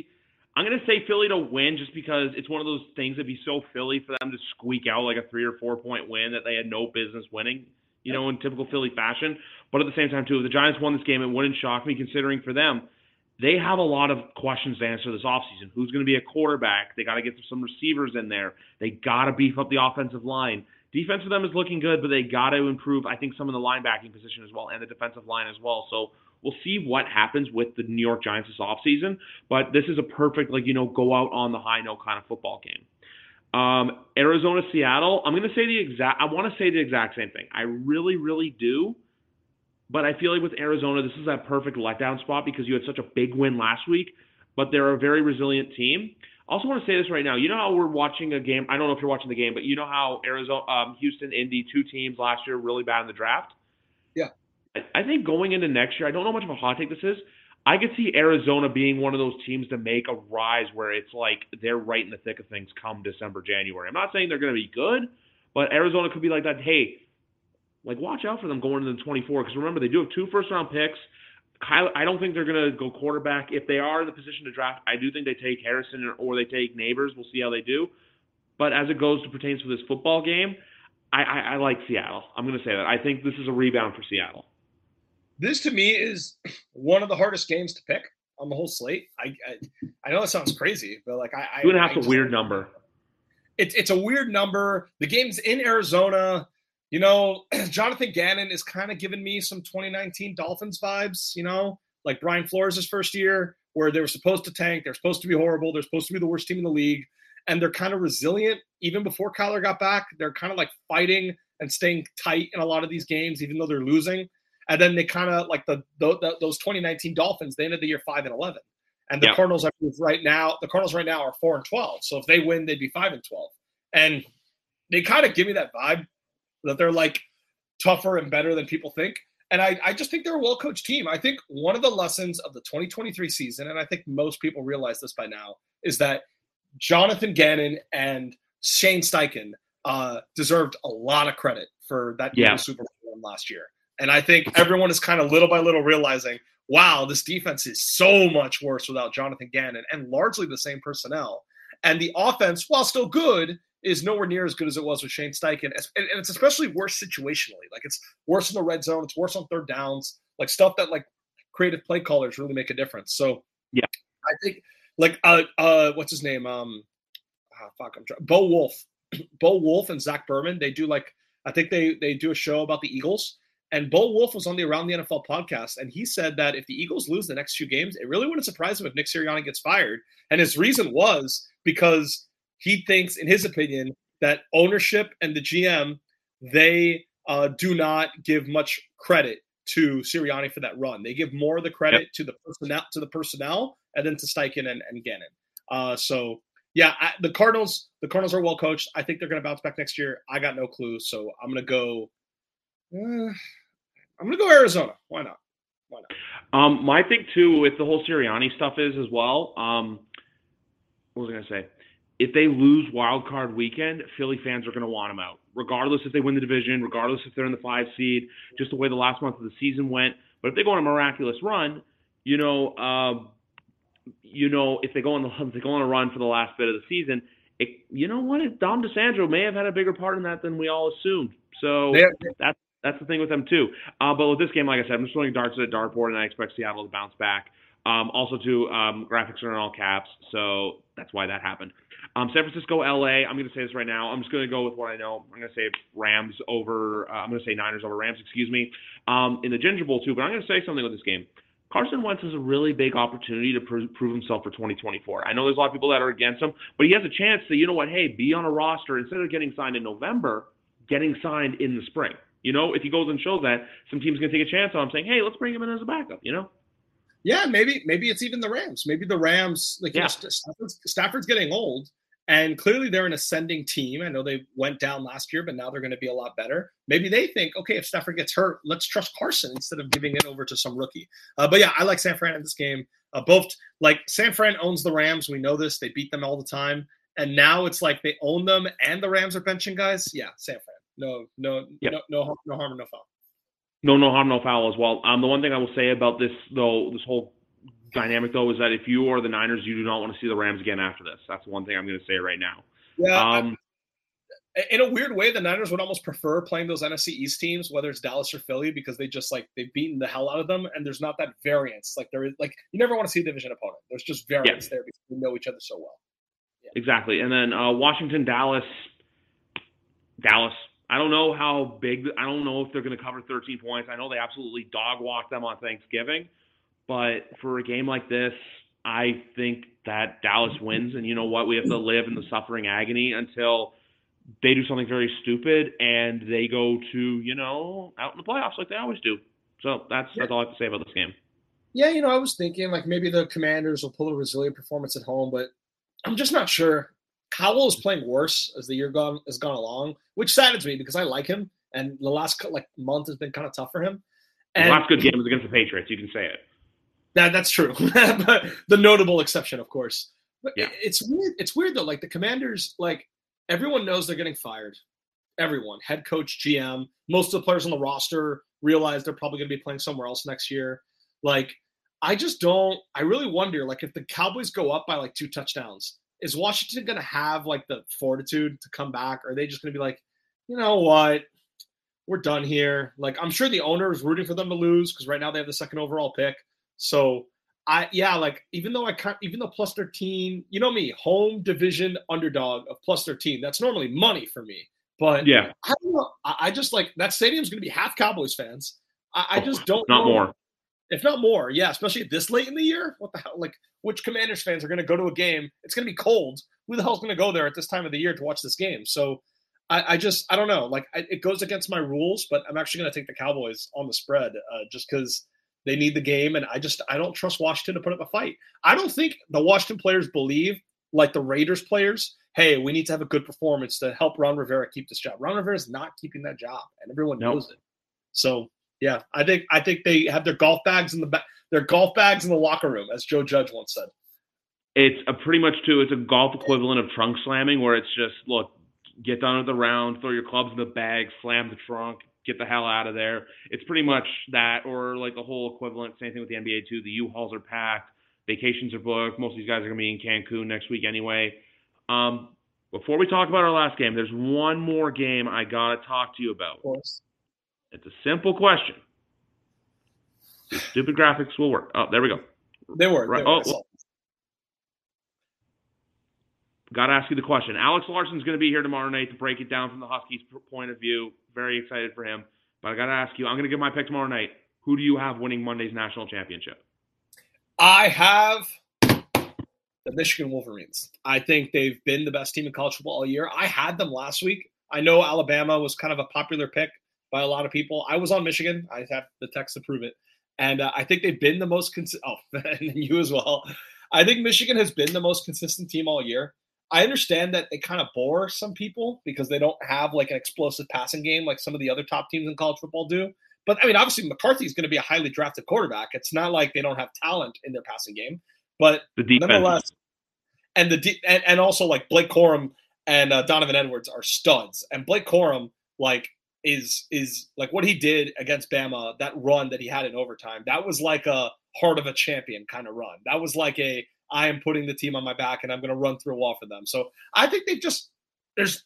I'm going to say Philly to win just because it's one of those things that'd be so Philly for them to squeak out like a 3 or 4 point win that they had no business winning, in typical Philly fashion. But at the same time, too, if the Giants won this game, it wouldn't shock me considering for them, they have a lot of questions to answer this offseason. Who's going to be a quarterback? They got to get some receivers in there. They got to beef up the offensive line. Defense for them is looking good, but they got to improve, I think, some of the linebacking position as well and the defensive line as well. So we'll see what happens with the New York Giants this offseason. But this is a perfect, go out on the high note kind of football game. Arizona, Seattle, I want to say the exact same thing. I really, really do. But I feel like with Arizona, this is that perfect letdown spot because you had such a big win last week, but they're a very resilient team. I also want to say this right now. You know how we're watching a game? I don't know if you're watching the game, but you know how Houston, Indy, 2 teams last year really bad in the draft? Yeah. I think going into next year, I don't know how much of a hot take this is. I could see Arizona being one of those teams to make a rise where it's like they're right in the thick of things come December, January. I'm not saying they're going to be good, but Arizona could be like that. Hey, watch out for them going into the 24 because remember, they do have 2 first-round picks. I don't think they're going to go quarterback. If they are in the position to draft, I do think they take Harrison or they take Neighbors. We'll see how they do. But as it goes to pertains to this football game, I like Seattle. I'm going to say that. I think this is a rebound for Seattle. This, to me, is one of the hardest games to pick on the whole slate. I know it sounds crazy, but 2.5 is a weird number. It's a weird number. The game's in Arizona. Jonathan Gannon is kind of giving me some 2019 Dolphins vibes, like Brian Flores' first year, where they were supposed to tank. They're supposed to be horrible. They're supposed to be the worst team in the league. And they're kind of resilient. Even before Kyler got back, they're kind of fighting and staying tight in a lot of these games, even though they're losing. And then they kind of those 2019 Dolphins, they ended the year 5-11. And the Cardinals, right now are 4-12. So if they win, they'd be 5-12. And they kind of give me that vibe that they're tougher and better than people think. And I just think they're a well-coached team. I think one of the lessons of the 2023 season, and I think most people realize this by now, is that Jonathan Gannon and Shane Steichen deserved a lot of credit for that Super Bowl last year. And I think everyone is kind of little by little realizing wow, this defense is so much worse without Jonathan Gannon and largely the same personnel. And the offense, while still good, is nowhere near as good as it was with Shane Steichen. And it's especially worse situationally. Like, it's worse in the red zone. It's worse on third downs. Like, stuff that, like, creative play callers really make a difference. So, yeah, I think, like, what's his name? Bo Wolf. Bo Wolf and Zach Berman, they do, like, I think they do a show about the Eagles. And Bo Wolf was on the Around the NFL podcast, and he said that if the Eagles lose the next few games, it really wouldn't surprise him if Nick Sirianni gets fired. And his reason was because he thinks, in his opinion, that ownership and the GM, they do not give much credit to Sirianni for that run. They give more of the credit to the personnel, and then to Steichen and Gannon. So yeah, the Cardinals are well coached. I think they're going to bounce back next year. I got no clue, so I'm going to go. I'm going to go Arizona. Why not? My thing too with the whole Sirianni stuff is as well. What was I going to say? If they lose wild card weekend, Philly fans are going to want them out, regardless if they win the division, regardless if they're in the 5 seed, just the way the last month of the season went. But if they go on a miraculous run, if they go on a run for the last bit of the season, Dom DeSandro may have had a bigger part in that than we all assumed. So that's the thing with them too. But with this game, like I said, I'm just throwing darts at a dartboard, and I expect Seattle to bounce back. Also, too, graphics are in all caps, so that's why that happened. San Francisco, LA. I'm going to say this right now. I'm just going to go with what I know. I'm going to say Niners over Rams. Excuse me. In the Ginger Bowl too, but I'm going to say something with this game. Carson Wentz has a really big opportunity to prove himself for 2024. I know there's a lot of people that are against him, but he has a chance to, be on a roster instead of getting signed in November, getting signed in the spring. If he goes and shows that, some team's going to take a chance on him saying, hey, let's bring him in as a backup, Yeah, maybe it's even the Rams. Maybe the Rams, Stafford's getting old, and clearly they're an ascending team. I know they went down last year, but now they're going to be a lot better. Maybe they think, okay, if Stafford gets hurt, let's trust Carson instead of giving it over to some rookie. But yeah, I like San Fran in this game. San Fran owns the Rams. We know this. They beat them all the time. And now it's like they own them and the Rams are benching guys. Yeah, San Fran. No harm, no foul. No harm, no foul as well. The one thing I will say about this, though, this whole dynamic, though, is that if you are the Niners, you do not want to see the Rams again after this. That's the one thing I'm going to say right now. Yeah. In a weird way, the Niners would almost prefer playing those NFC East teams, whether it's Dallas or Philly, because they just they've beaten the hell out of them, and there's not that variance. You never want to see a division opponent. There's just variance there because we know each other so well. Yeah. Exactly. And then Washington, Dallas. I don't know how big. I don't know if they're going to cover 13 points. I know they absolutely dog walked them on Thanksgiving, but for a game like this, I think that Dallas wins. And you know what? We have to live in the suffering agony until they do something very stupid and they go to out in the playoffs like they always do. So that's all I have to say about this game. Yeah, I was thinking maybe the Commanders will pull a resilient performance at home, but I'm just not sure. Howell is playing worse as the year has gone along, which saddens me because I like him, and the last month has been kind of tough for him. And the last good game was against the Patriots. You can say it. That's true. But the notable exception, of course. But yeah. It's weird. It's weird though. The Commanders, everyone knows they're getting fired. Everyone, head coach, GM, most of the players on the roster realize they're probably going to be playing somewhere else next year. I really wonder, if the Cowboys go up by 2 touchdowns, is Washington going to have the fortitude to come back? Or are they just going to be you know what? We're done here. I'm sure the owner is rooting for them to lose because right now they have the 2nd overall pick. So even though plus 13, you know me, home division underdog of plus 13, that's normally money for me. But yeah, I don't know. I just that stadium's going to be half Cowboys fans. I just don't know. Not more. If not more, yeah, especially this late in the year. What the hell? Which Commanders fans are going to go to a game? It's going to be cold. Who the hell's going to go there at this time of the year to watch this game? So I don't know. It goes against my rules, but I'm actually going to take the Cowboys on the spread just because they need the game. And I don't trust Washington to put up a fight. I don't think the Washington players believe, like the Raiders players, hey, we need to have a good performance to help Ron Rivera keep this job. Ron Rivera is not keeping that job, and everyone knows it. So yeah, I think they have their golf bags in the locker room, as Joe Judge once said. It's pretty much it's a golf equivalent of trunk slamming, where it's just, look, get done with the round, throw your clubs in the bag, slam the trunk, get the hell out of there. It's pretty much that, or like the whole equivalent. Same thing with the NBA too. The U-Hauls are packed, vacations are booked. Most of these guys are going to be in Cancun next week anyway. Before we talk about our last game, there's one more game I got to talk to you about. Of course. It's a simple question. These stupid graphics will work. Oh, there we go. They were. Right. Got to ask you the question. Alex Larson's going to be here tomorrow night to break it down from the Huskies' point of view. Very excited for him. But I got to ask you, I'm going to give my pick tomorrow night. Who do you have winning Monday's national championship? I have the Michigan Wolverines. I think they've been the best team in college football all year. I had them last week. I know Alabama was kind of a popular pick by a lot of people. I was on Michigan. I have the text to prove it. And I think they've been the most consistent. Oh, and you as well. I think Michigan has been the most consistent team all year. I understand that they kind of bore some people because they don't have like an explosive passing game like some of the other top teams in college football do. But I mean, obviously McCarthy is going to be a highly drafted quarterback. It's not like they don't have talent in their passing game, but nonetheless, and also like Blake Corum and Donovan Edwards are studs. And Blake Corum is like what he did against Bama, that run that he had in overtime. That was like a heart of a champion kind of run. That was like I am putting the team on my back and I'm going to run through a wall for them. So I think there's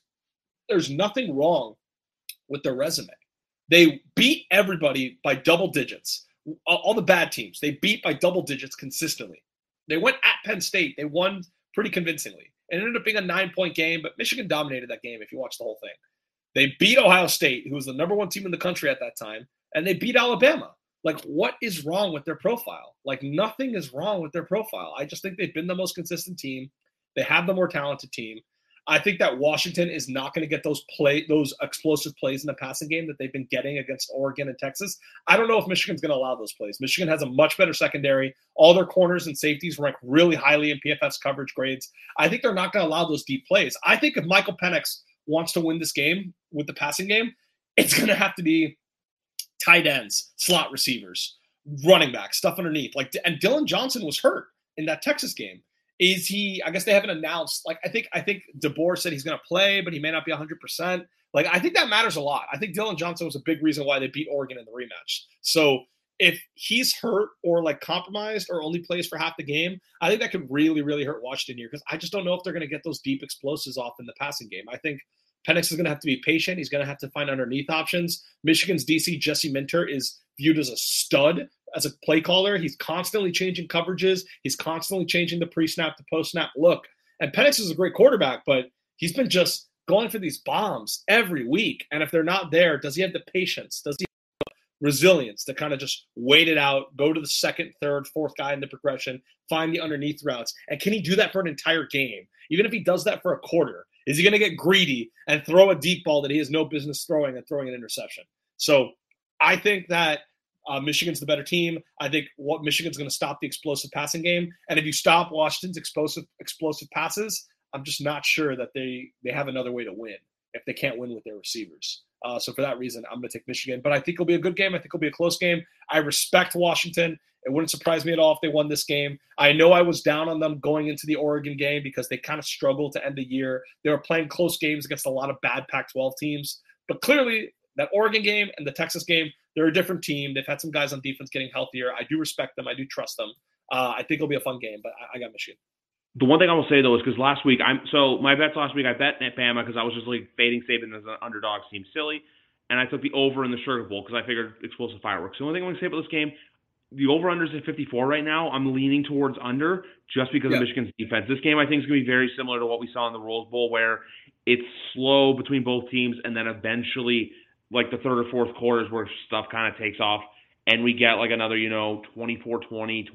nothing wrong with their resume. They beat everybody by double digits. All the bad teams, they beat by double digits consistently. They went at Penn State. They won pretty convincingly. It ended up being a 9-point game, but Michigan dominated that game if you watch the whole thing. They beat Ohio State, who was the number one team in the country at that time, and they beat Alabama. Like, what is wrong with their profile? Like, nothing is wrong with their profile. I just think they've been the most consistent team. They have the more talented team. I think that Washington is not going to get those explosive plays in the passing game that they've been getting against Oregon and Texas. I don't know if Michigan's going to allow those plays. Michigan has a much better secondary. All their corners and safeties rank really highly in PFF's coverage grades. I think they're not going to allow those deep plays. I think if Michael Penix wants to win this game with the passing game, it's going to have to be tight ends, slot receivers, running backs, stuff underneath. And Dylan Johnson was hurt in that Texas game. Is he? I guess they haven't announced. Like, I think DeBoer said he's going to play, but he may not be 100%. Like, I think that matters a lot. I think Dylan Johnson was a big reason why they beat Oregon in the rematch. So if he's hurt or like compromised or only plays for half the game, I think that could really, really hurt Washington here because I just don't know if they're going to get those deep explosives off in the passing game. I think Penix is going to have to be patient. He's going to have to find underneath options. Michigan's DC, Jesse Minter, is viewed as a stud as a play caller. He's constantly changing coverages. He's constantly changing the pre-snap to post-snap look. And Penix is a great quarterback, but he's been just going for these bombs every week. And if they're not there, does he have the patience? Does he have the resilience to kind of just wait it out, go to the second, third, fourth guy in the progression, find the underneath routes? And can he do that for an entire game? Even if he does that for a quarter, is he going to get greedy and throw a deep ball that he has no business throwing and throwing an interception? So I think that Michigan's the better team. I think Michigan's going to stop the explosive passing game. And if you stop Washington's explosive passes, I'm just not sure that they have another way to win if they can't win with their receivers. So for that reason, I'm going to take Michigan. But I think it'll be a good game. I think it'll be a close game. I respect Washington. It wouldn't surprise me at all if they won this game. I know I was down on them going into the Oregon game because they kind of struggled to end the year. They were playing close games against a lot of bad Pac-12 teams. But clearly, that Oregon game and the Texas game, they're a different team. They've had some guys on defense getting healthier. I do respect them. I do trust them. I think it'll be a fun game, but I got Michigan. The one thing I will say, though, is because last week, my bets last week, I bet at Bama because I was just like fading Saban as an underdog seemed silly. And I took the over in the Sugar Bowl because I figured explosive fireworks. The only thing I'm going to say about this game, the over-under is at 54 right now. I'm leaning towards under just because of Michigan's defense. This game, I think, is going to be very similar to what we saw in the Rose Bowl where it's slow between both teams and then eventually – like the third or fourth quarters where stuff kind of takes off and we get like another, 24-20,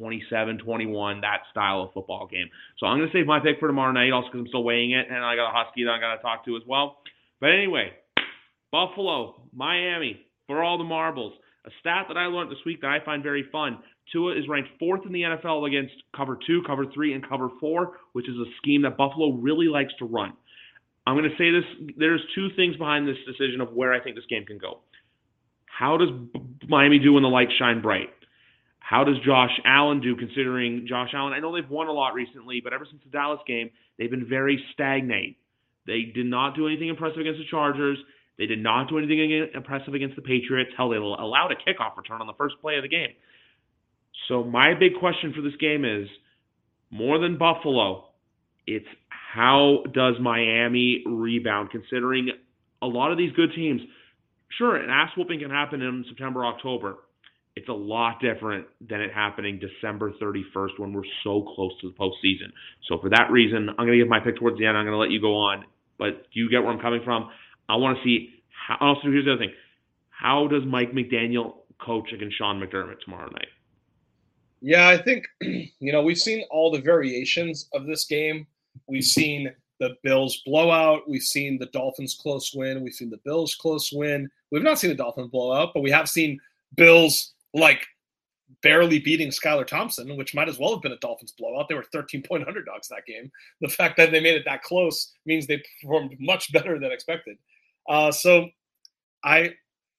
27-21, that style of football game. So I'm going to save my pick for tomorrow night also because I'm still weighing it and I got a Husky that I got to talk to as well. But anyway, Buffalo, Miami, for all the marbles. A stat that I learned this week that I find very fun. Tua is ranked 4th in the NFL against cover 2, cover 3, and cover 4, which is a scheme that Buffalo really likes to run. I'm going to say this. There's two things behind this decision of where I think this game can go. How does Miami do when the lights shine bright? How does Josh Allen do considering Josh Allen? I know they've won a lot recently, but ever since the Dallas game, they've been very stagnant. They did not do anything impressive against the Chargers. They did not do anything impressive against the Patriots. Hell, they allowed a kickoff return on the first play of the game. So my big question for this game is, more than Buffalo, it's how does Miami rebound, considering a lot of these good teams, sure, an ass whooping can happen in September, October. It's a lot different than it happening December 31st when we're so close to the postseason. So for that reason, I'm going to give my pick towards the end. I'm going to let you go on. But do you get where I'm coming from? I want to see how. Also, here's the other thing. How does Mike McDaniel coach against Sean McDermott tomorrow night? Yeah, I think, we've seen all the variations of this game. We've seen the Bills blowout. We've seen the Dolphins close win. We've seen the Bills close win. We've not seen the Dolphins blowout, but we have seen Bills barely beating Skylar Thompson, which might as well have been a Dolphins blowout. They were 13-point underdogs that game. The fact that they made it that close means they performed much better than expected. So I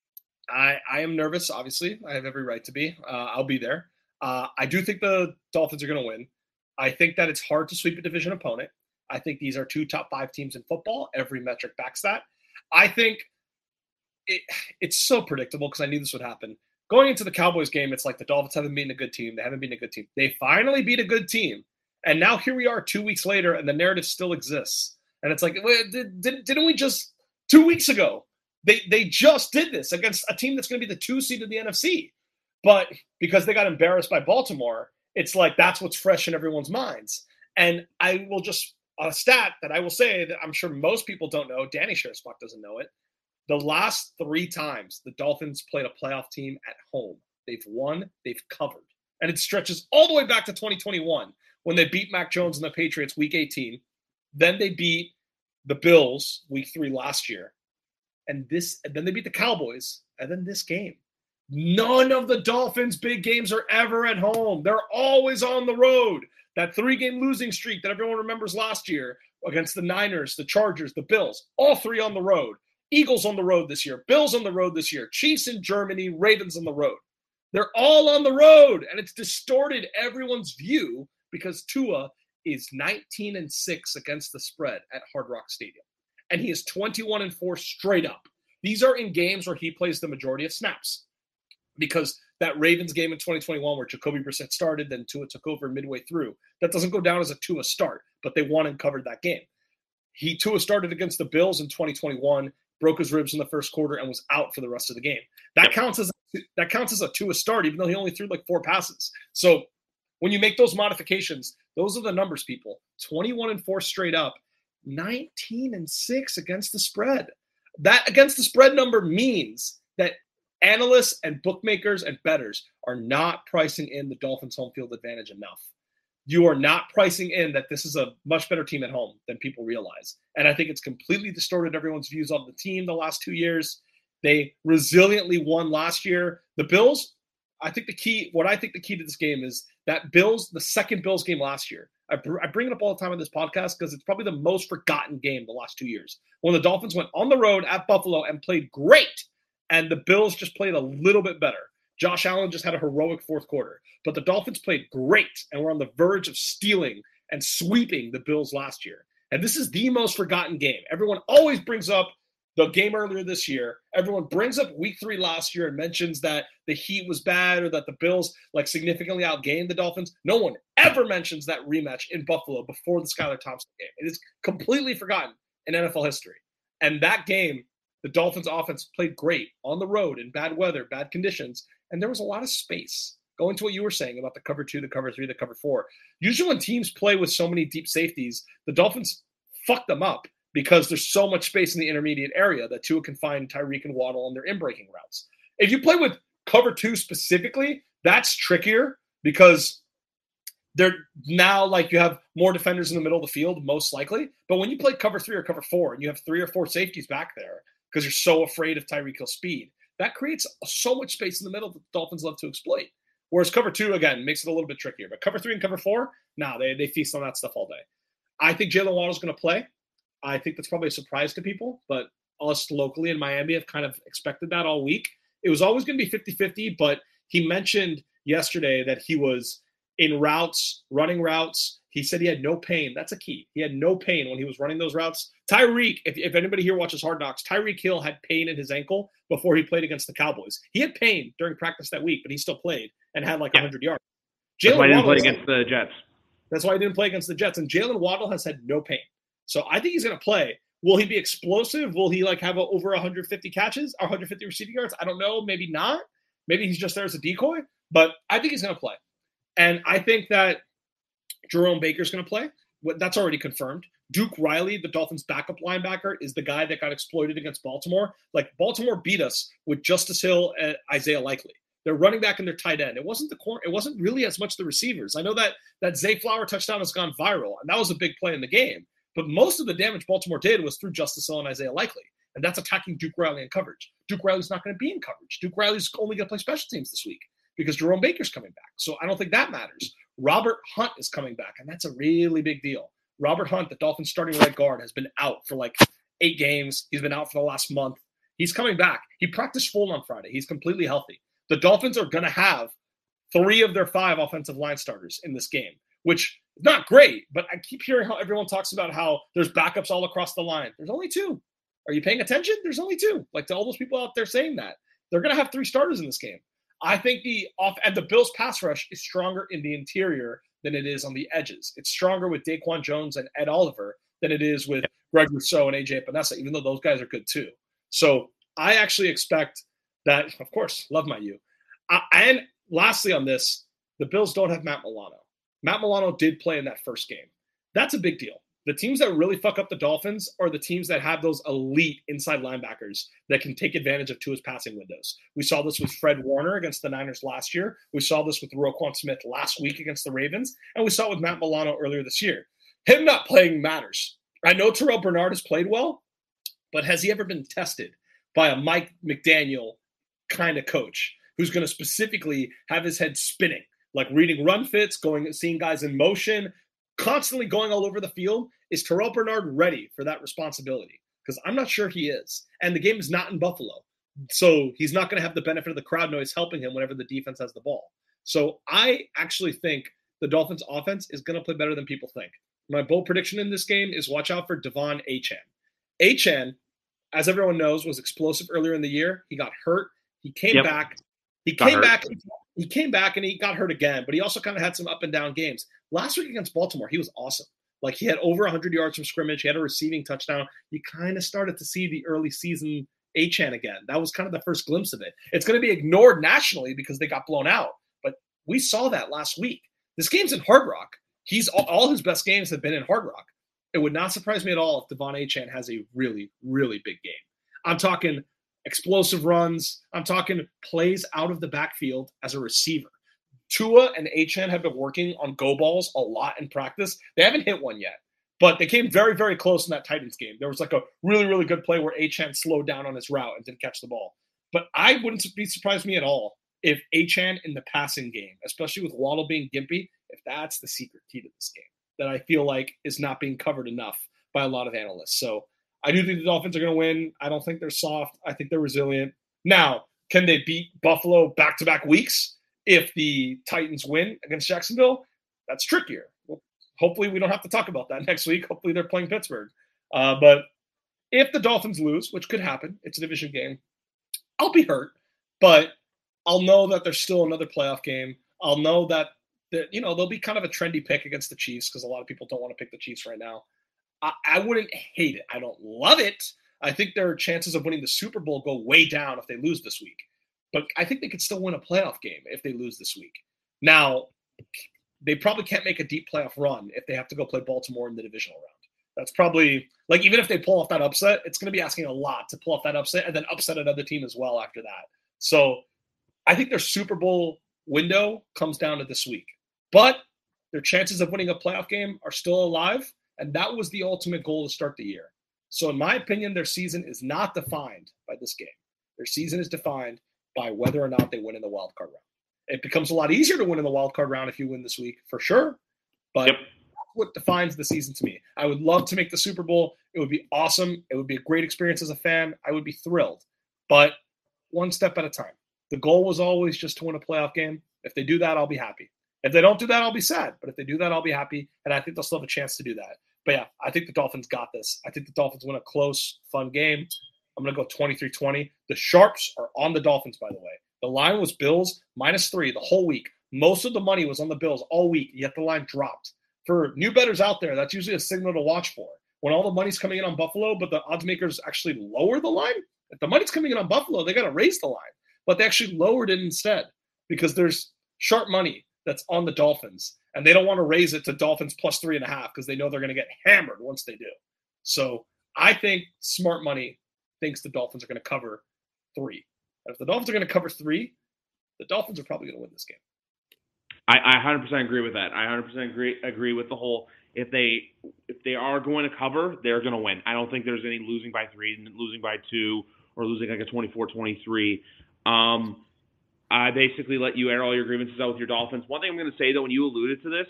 am nervous, obviously. I have every right to be. I'll be there. I do think the Dolphins are going to win. I think that it's hard to sweep a division opponent. I think these are 2 top 5 teams in football. Every metric backs that. I think it's so predictable because I knew this would happen. Going into the Cowboys game, it's like the Dolphins haven't beaten a good team. They haven't beaten a good team. They finally beat a good team. And now here we are 2 weeks later, and the narrative still exists. And it's like, didn't we just 2 weeks ago? They just did this against a team that's going to be the 2 seed of the NFC. But because they got embarrassed by Baltimore, it's like that's what's fresh in everyone's minds. And I will just, a stat that I will say that I'm sure most people don't know, Danny Sherspach doesn't know it. The last 3 times the Dolphins played a playoff team at home, they've won, they've covered. And it stretches all the way back to 2021 when they beat Mac Jones and the Patriots week 18. Then they beat the Bills week 3 last year. And then they beat the Cowboys. And then this game. None of the Dolphins' big games are ever at home. They're always on the road. That 3-game losing streak that everyone remembers last year against the Niners, the Chargers, the Bills, all 3 on the road. Eagles on the road this year, Bills on the road this year, Chiefs in Germany, Ravens on the road. They're all on the road, and it's distorted everyone's view because Tua is 19-6 against the spread at Hard Rock Stadium, and he is 21-4 straight up. These are in games where he plays the majority of snaps because that Ravens game in 2021 where Jacoby Brissett started, then Tua took over midway through, that doesn't go down as a Tua start, but they won and covered that game. Tua started against the Bills in 2021, broke his ribs in the first quarter, and was out for the rest of the game. That counts as a Tua start, even though he only threw 4 passes. So when you make those modifications, those are the numbers, people. 21-4 straight up, 19-6 against the spread. That against the spread number means that analysts and bookmakers and bettors are not pricing in the Dolphins' home field advantage enough. You are not pricing in that this is a much better team at home than people realize. And I think it's completely distorted everyone's views on the team the last 2 years. They resiliently won last year. The Bills, I think the key to this game is that the second Bills game last year. I bring it up all the time on this podcast because it's probably the most forgotten game the last 2 years. When the Dolphins went on the road at Buffalo and played great, and the Bills just played a little bit better. Josh Allen just had a heroic fourth quarter, but the Dolphins played great and were on the verge of stealing and sweeping the Bills last year. And this is the most forgotten game. Everyone always brings up the game earlier this year. Everyone brings up week 3 last year and mentions that the Heat was bad or that the Bills significantly outgained the Dolphins. No one ever mentions that rematch in Buffalo before the Skylar Thompson game. It is completely forgotten in NFL history. And that game, the Dolphins offense played great on the road in bad weather, bad conditions, and there was a lot of space. Going to what you were saying about the cover 2, the cover 3, the cover 4. Usually when teams play with so many deep safeties, the Dolphins fuck them up because there's so much space in the intermediate area that Tua can find Tyreek and Waddle on their in-breaking routes. If you play with cover 2 specifically, that's trickier because they're now you have more defenders in the middle of the field, most likely. But when you play cover 3 or cover 4 and you have 3 or 4 safeties back there because you're so afraid of Tyreek Hill's speed, that creates so much space in the middle that the Dolphins love to exploit. Whereas cover 2, again, makes it a little bit trickier. But cover 3 and cover 4, they feast on that stuff all day. I think Jalen Waddle's going to play. I think that's probably a surprise to people, but us locally in Miami have kind of expected that all week. It was always going to be 50-50, but he mentioned yesterday that he was in routes, running routes, He said he had no pain. That's a key. He had no pain when he was running those routes. Tyreek, if anybody here watches Hard Knocks, Tyreek Hill had pain in his ankle before he played against the Cowboys. He had pain during practice that week, but he still played and had like 100 yards. That's why he didn't play against the Jets. That's why he didn't play against the Jets. And Jalen Waddle has had no pain. So I think he's going to play. Will he be explosive? Will he like have over 150 catches or 150 receiving yards? I don't know. Maybe not. Maybe he's just there as a decoy. But I think he's going to play. And I think that Jerome Baker's going to play. That's already confirmed. Duke Riley, the Dolphins' backup linebacker, is the guy that got exploited against Baltimore. Like, Baltimore beat us with Justice Hill and Isaiah Likely. They're running back and their tight end. It wasn't it wasn't really as much the receivers. I know that Zay Flower touchdown has gone viral, and that was a big play in the game. But most of the damage Baltimore did was through Justice Hill and Isaiah Likely, and that's attacking Duke Riley in coverage. Duke Riley's not going to be in coverage. Duke Riley's only going to play special teams this week because Jerome Baker's coming back. So I don't think that matters. Robert Hunt is coming back, and that's a really big deal. Robert Hunt, the Dolphins' starting right guard, has been out for like 8 games. He's been out for the last month. He's coming back. He practiced full on Friday. He's completely healthy. The Dolphins are going to have 3 of their 5 offensive line starters in this game, which is not great, but I keep hearing how everyone talks about how there's backups all across the line. There's only 2. Are you paying attention? There's only 2. Like, to all those people out there saying that. They're going to have 3 starters in this game. I think the Bills' pass rush is stronger in the interior than it is on the edges. It's stronger with Daquan Jones and Ed Oliver than it is with Greg Rousseau and AJ Epinesa, even though those guys are good too. So I actually expect that, of course, love my U. And lastly on this, the Bills don't have Matt Milano. Matt Milano did play in that first game. That's a big deal. The teams that really fuck up the Dolphins are the teams that have those elite inside linebackers that can take advantage of Tua's passing windows. We saw this with Fred Warner against the Niners last year. We saw this with Roquan Smith last week against the Ravens. And we saw it with Matt Milano earlier this year. Him not playing matters. I know Terrell Bernard has played well, but has he ever been tested by a Mike McDaniel kind of coach who's going to specifically have his head spinning, like reading run fits, seeing guys in motion, constantly going all over the field? Is Terrell Bernard ready for that responsibility? Because I'm not sure he is. And the game is not in Buffalo. So he's not going to have the benefit of the crowd noise helping him whenever the defense has the ball. So I actually think the Dolphins offense is going to play better than people think. My bold prediction in this game is watch out for Devon Achane. Achane, as everyone knows, was explosive earlier in the year. He got hurt. He came back. He came back and he got hurt again, but he also kind of had some up and down games. Last week against Baltimore, he was awesome. Like, he had over 100 yards from scrimmage. He had a receiving touchdown. You kind of started to see the early season Achane again. That was kind of the first glimpse of it. It's going to be ignored nationally because they got blown out, but we saw that last week. This game's in Hard Rock. All his best games have been in Hard Rock. It would not surprise me at all if Devon Achane has a really, really big game. I'm talking explosive runs. I'm talking plays out of the backfield as a receiver. Tua and Achane have been working on go balls a lot in practice. They haven't hit one yet, but they came very, very close in that Titans game. There was like a really, really good play where Achane slowed down on his route and didn't catch the ball. But I wouldn't be surprised me at all if Achane in the passing game, especially with Waddle being gimpy, if that's the secret key to this game that I feel like is not being covered enough by a lot of analysts. So I do think the Dolphins are going to win. I don't think they're soft. I think they're resilient. Now, can they beat Buffalo back-to-back weeks? If the Titans win against Jacksonville, that's trickier. Well, hopefully we don't have to talk about that next week. Hopefully they're playing Pittsburgh. But if the Dolphins lose, which could happen, it's a division game, I'll be hurt. But I'll know that there's still another playoff game. I'll know that they'll be kind of a trendy pick against the Chiefs because a lot of people don't want to pick the Chiefs right now. I wouldn't hate it. I don't love it. I think their chances of winning the Super Bowl go way down if they lose this week. But I think they could still win a playoff game if they lose this week. Now, they probably can't make a deep playoff run if they have to go play Baltimore in the divisional round. That's probably, like, even if they pull off that upset, it's going to be asking a lot to pull off that upset and then upset another team as well after that. So I think their Super Bowl window comes down to this week. But their chances of winning a playoff game are still alive, and that was the ultimate goal to start the year. So in my opinion, their season is not defined by this game. Their season is defined by whether or not they win in the wild card round. It becomes a lot easier to win in the wild card round if you win this week, for sure. But That's what defines the season to me. I would love to make the Super Bowl. It would be awesome. It would be a great experience as a fan. I would be thrilled. But one step at a time. The goal was always just to win a playoff game. If they do that, I'll be happy. If they don't do that, I'll be sad. But if they do that, I'll be happy. And I think they'll still have a chance to do that. But yeah, I think the Dolphins got this. I think the Dolphins win a close, fun game. I'm going to go 23-20. The Sharps are on the Dolphins, by the way. The line was Bills -3 the whole week. Most of the money was on the Bills all week, yet the line dropped. For new bettors out there, that's usually a signal to watch for. When all the money's coming in on Buffalo, but the odds makers actually lower the line, if the money's coming in on Buffalo, they got to raise the line. But they actually lowered it instead because there's sharp money that's on the Dolphins, and they don't want to raise it to Dolphins +3.5 because they know they're going to get hammered once they do. So I think smart money thinks the Dolphins are going to cover 3. And if the Dolphins are going to cover 3, the Dolphins are probably going to win this game. I 100% agree with that. I 100% agree with the whole if they are going to cover, they're going to win. I don't think there's any losing by 3, losing by 2, or losing like a 24-23. I basically let you air all your grievances out with your Dolphins. One thing I'm going to say, though, when you alluded to this,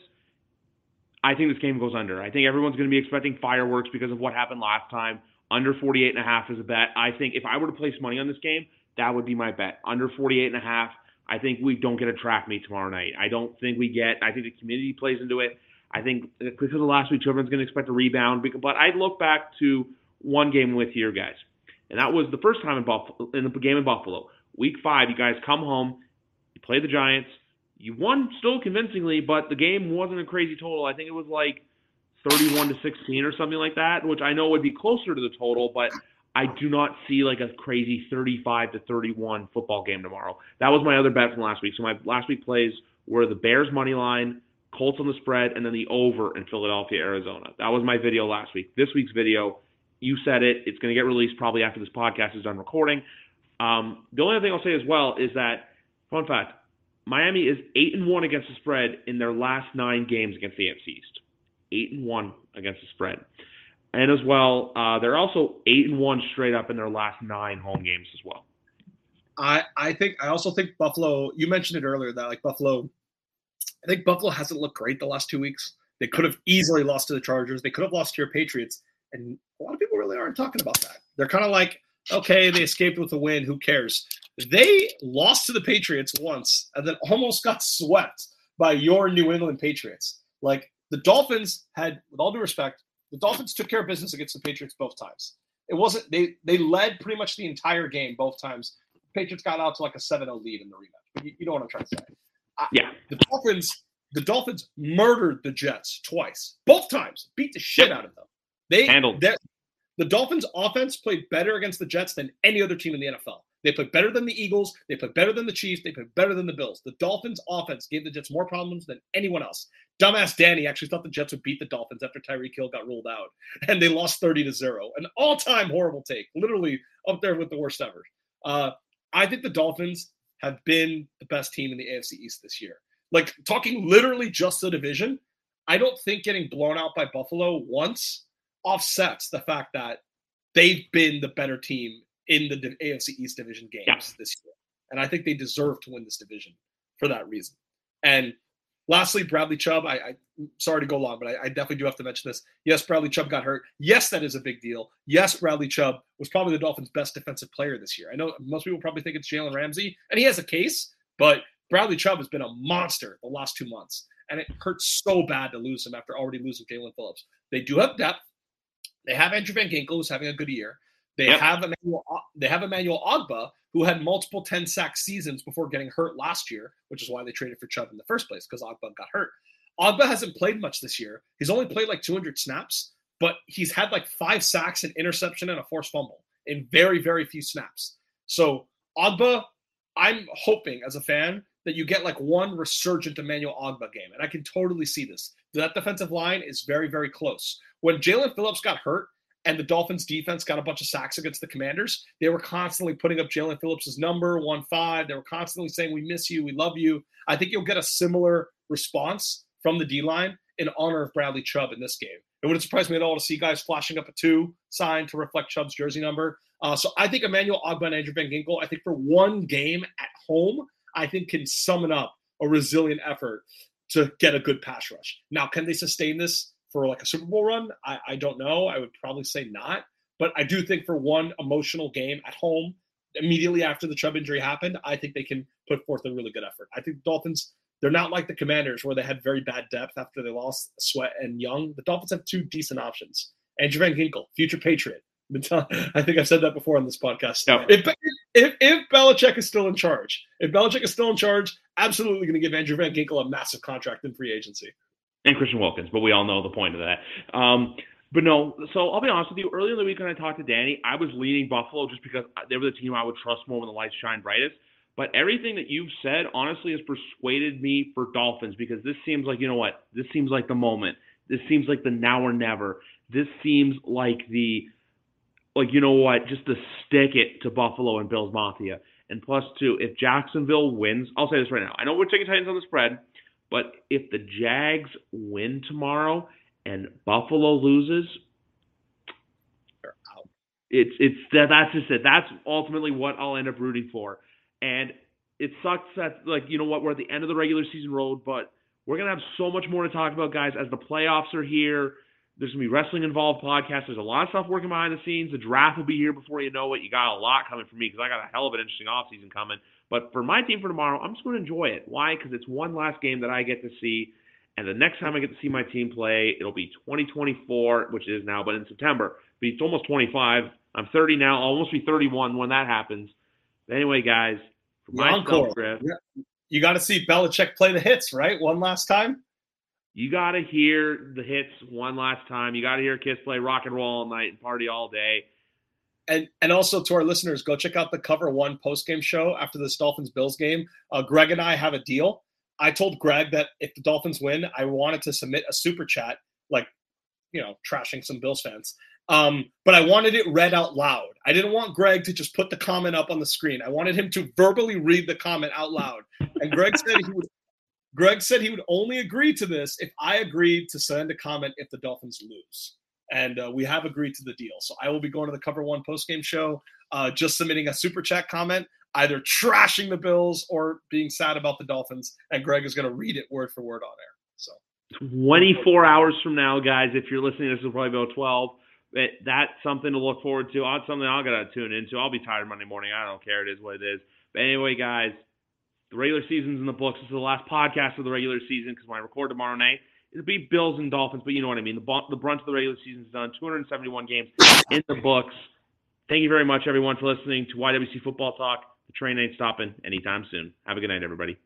I think this game goes under. I think everyone's going to be expecting fireworks because of what happened last time. Under 48.5 is a bet. I think if I were to place money on this game, that would be my bet. Under 48.5. I think we don't get a track meet tomorrow night. I think the community plays into it. I think because of last week, everyone's going to expect a rebound. But I look back to one game with you guys, and that was the first time in the game in Buffalo. Week 5, you guys come home, you play the Giants. You won still convincingly, but the game wasn't a crazy total. I think it was like 31-16 or something like that, which I know would be closer to the total, but I do not see like a crazy 35-31 football game tomorrow. That was my other bet from last week. So my last week plays were the Bears money line, Colts on the spread, and then the over in Philadelphia, Arizona. That was my video last week. This week's video, you said it. It's going to get released probably after this podcast is done recording. The only other thing I'll say as well is that, fun fact, Miami is 8-1 against the spread in their last 9 games against the AFC East. 8-1 against the spread. And as well, they're also 8-1 straight up in their last 9 home games as well. I also think Buffalo, you mentioned it earlier, that like Buffalo, I think Buffalo hasn't looked great the last 2 weeks. They could have easily lost to the Chargers. They could have lost to your Patriots. And a lot of people really aren't talking about that. They're kind of like, okay, they escaped with a win. Who cares? They lost to the Patriots once and then almost got swept by your New England Patriots. Like the Dolphins had, with all due respect, the Dolphins took care of business against the Patriots both times. It wasn't they led pretty much the entire game both times. The Patriots got out to like a 7-0 lead in the rematch. But you know what I'm trying to say. Yeah. The Dolphins murdered the Jets twice. Both times. Beat the shit out of them. They handled. The Dolphins' offense played better against the Jets than any other team in the NFL. They played better than the Eagles. They played better than the Chiefs. They played better than the Bills. The Dolphins' offense gave the Jets more problems than anyone else. Dumbass Danny actually thought the Jets would beat the Dolphins after Tyreek Hill got ruled out, and they lost 30-0. An all-time horrible take, literally up there with the worst ever. I think the Dolphins have been the best team in the AFC East this year. Like, talking literally just the division, I don't think getting blown out by Buffalo once offsets the fact that they've been the better team in the AFC East division games this year. And I think they deserve to win this division for that reason. And lastly, Bradley Chubb, I'm sorry to go long, but I definitely do have to mention this. Yes, Bradley Chubb got hurt. Yes, that is a big deal. Yes, Bradley Chubb was probably the Dolphins' best defensive player this year. I know most people probably think it's Jalen Ramsey, and he has a case, but Bradley Chubb has been a monster the last 2 months. And it hurts so bad to lose him after already losing Jalen Phillips. They do have depth. They have Andrew Van Ginkel, who's having a good year. They have Emmanuel Ogbah, who had multiple 10-sack seasons before getting hurt last year, which is why they traded for Chubb in the first place, because Ogbah got hurt. Ogbah hasn't played much this year. He's only played like 200 snaps, but he's had like 5 sacks, an interception, and a forced fumble in very, very few snaps. So Ogbah, I'm hoping as a fan that you get like one resurgent Emmanuel Ogbah game, and I can totally see this. That defensive line is very, very close. When Jalen Phillips got hurt and the Dolphins defense got a bunch of sacks against the Commanders, they were constantly putting up Jalen Phillips' number, 1-5. They were constantly saying, we miss you, we love you. I think you'll get a similar response from the D-line in honor of Bradley Chubb in this game. It wouldn't surprise me at all to see guys flashing up a 2 sign to reflect Chubb's jersey number. So I think Emmanuel Ogbah and Andrew Van Ginkel, I think for one game at home, I think can summon up a resilient effort to get a good pass rush. Now, can they sustain this for like a Super Bowl run? I don't know. I would probably say not. But I do think for one emotional game at home, immediately after the Chubb injury happened, I think they can put forth a really good effort. I think the Dolphins They're not like the Commanders where they had very bad depth after they lost Sweat and Young. The Dolphins have 2 decent options. Andrew Van Ginkel, future Patriot. I think I've said that before on this podcast. No. If Belichick is still in charge, absolutely going to give Andrew Van Ginkel a massive contract in free agency. And Christian Wilkins, but we all know the point of that. But no, so I'll be honest with you. Earlier in the week when I talked to Danny, I was leaning Buffalo just because they were the team I would trust more when the lights shine brightest. But everything that you've said, honestly, has persuaded me for Dolphins because this seems like, you know what? This seems like the moment. This seems like the now or never. This seems like you know what? Just to stick it to Buffalo and Bills Mafia. And plus, too, if Jacksonville wins, I'll say this right now. I know we're taking Titans on the spread, but if the Jags win tomorrow and Buffalo loses, they're out. That's just it. That's ultimately what I'll end up rooting for. And it sucks that, you know what, we're at the end of the regular season road, but we're going to have so much more to talk about, guys, as the playoffs are here. There's going to be wrestling-involved podcasts. There's a lot of stuff working behind the scenes. The draft will be here before you know it. You got a lot coming for me because I got a hell of an interesting offseason coming. But for my team for tomorrow, I'm just going to enjoy it. Why? Because it's one last game that I get to see. And the next time I get to see my team play, it'll be 2024, which it is now, but in September. But it's almost 25. I'm 30 now. I'll almost be 31 when that happens. But anyway, guys, for myself, Griff, you got to see Belichick play the hits, right? One last time. You got to hear the hits one last time. You got to hear Kiss play rock and roll all night and party all day. And also to our listeners, go check out the Cover One postgame show after this Dolphins-Bills game. Greg and I have a deal. I told Greg that if the Dolphins win, I wanted to submit a super chat, trashing some Bills fans. But I wanted it read out loud. I didn't want Greg to just put the comment up on the screen. I wanted him to verbally read the comment out loud. And Greg said he would only agree to this if I agreed to send a comment if the Dolphins lose. And we have agreed to the deal. So I will be going to the Cover One postgame show, just submitting a super chat comment, either trashing the Bills or being sad about the Dolphins. And Greg is going to read it word for word on air. So 24 hours from now, guys, if you're listening, this will probably about 12. That's something to look forward to. It's something I'm going to tune into. I'll be tired Monday morning. I don't care. It is what it is. But anyway, guys, the regular season's in the books. This is the last podcast of the regular season because when I record tomorrow night, it'll be Bills and Dolphins, but you know what I mean. The brunt of the regular season's done. 271 games in the books. Thank you very much, everyone, for listening to YWC Football Talk. The train ain't stopping anytime soon. Have a good night, everybody.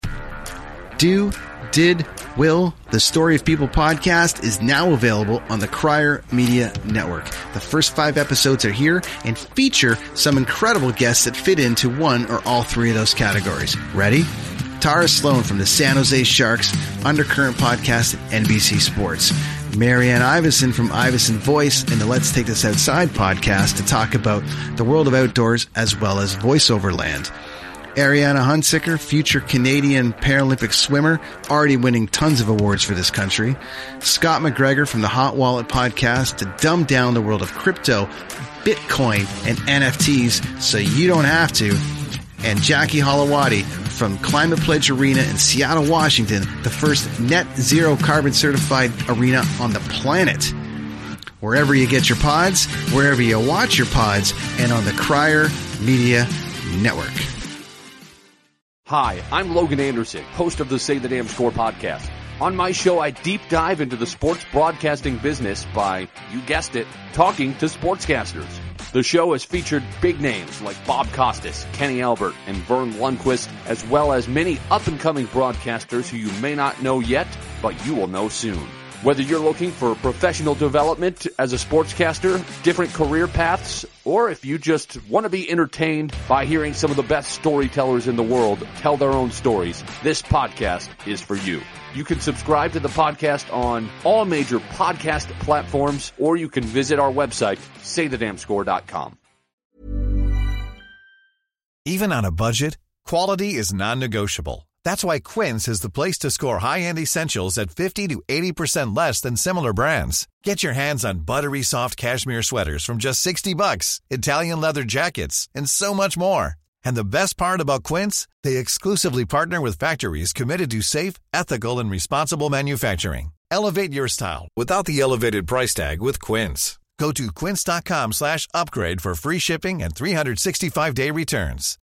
Do, Did, Will, the Story of People podcast is now available on the Crier Media Network. The first 5 episodes are here and feature some incredible guests that fit into one or all 3 of those categories. Ready? Tara Sloan from the San Jose Sharks, Undercurrent podcast at NBC Sports. Marianne Iverson from Iverson Voice and the Let's Take This Outside podcast to talk about the world of outdoors as well as voiceover land. Ariana Hunsicker, future Canadian Paralympic swimmer, already winning tons of awards for this country. Scott McGregor from the Hot Wallet podcast to dumb down the world of crypto, Bitcoin, and NFTs so you don't have to. And Jackie Holowati from Climate Pledge Arena in Seattle, Washington, the first net zero carbon certified arena on the planet. Wherever you get your pods, wherever you watch your pods, and on the Crier Media Network. Hi, I'm Logan Anderson, host of the Say the Damn Score podcast. On my show, I deep dive into the sports broadcasting business by, you guessed it, talking to sportscasters. The show has featured big names like Bob Costas, Kenny Albert, and Vern Lundquist, as well as many up-and-coming broadcasters who you may not know yet, but you will know soon. Whether you're looking for professional development as a sportscaster, different career paths, or if you just want to be entertained by hearing some of the best storytellers in the world tell their own stories, this podcast is for you. You can subscribe to the podcast on all major podcast platforms, or you can visit our website, saythedamnscore.com. Even on a budget, quality is non-negotiable. That's why Quince is the place to score high-end essentials at 50 to 80% less than similar brands. Get your hands on buttery soft cashmere sweaters from just $60, Italian leather jackets, and so much more. And the best part about Quince, they exclusively partner with factories committed to safe, ethical, and responsible manufacturing. Elevate your style without the elevated price tag with Quince. Go to quince.com/upgrade for free shipping and 365-day returns.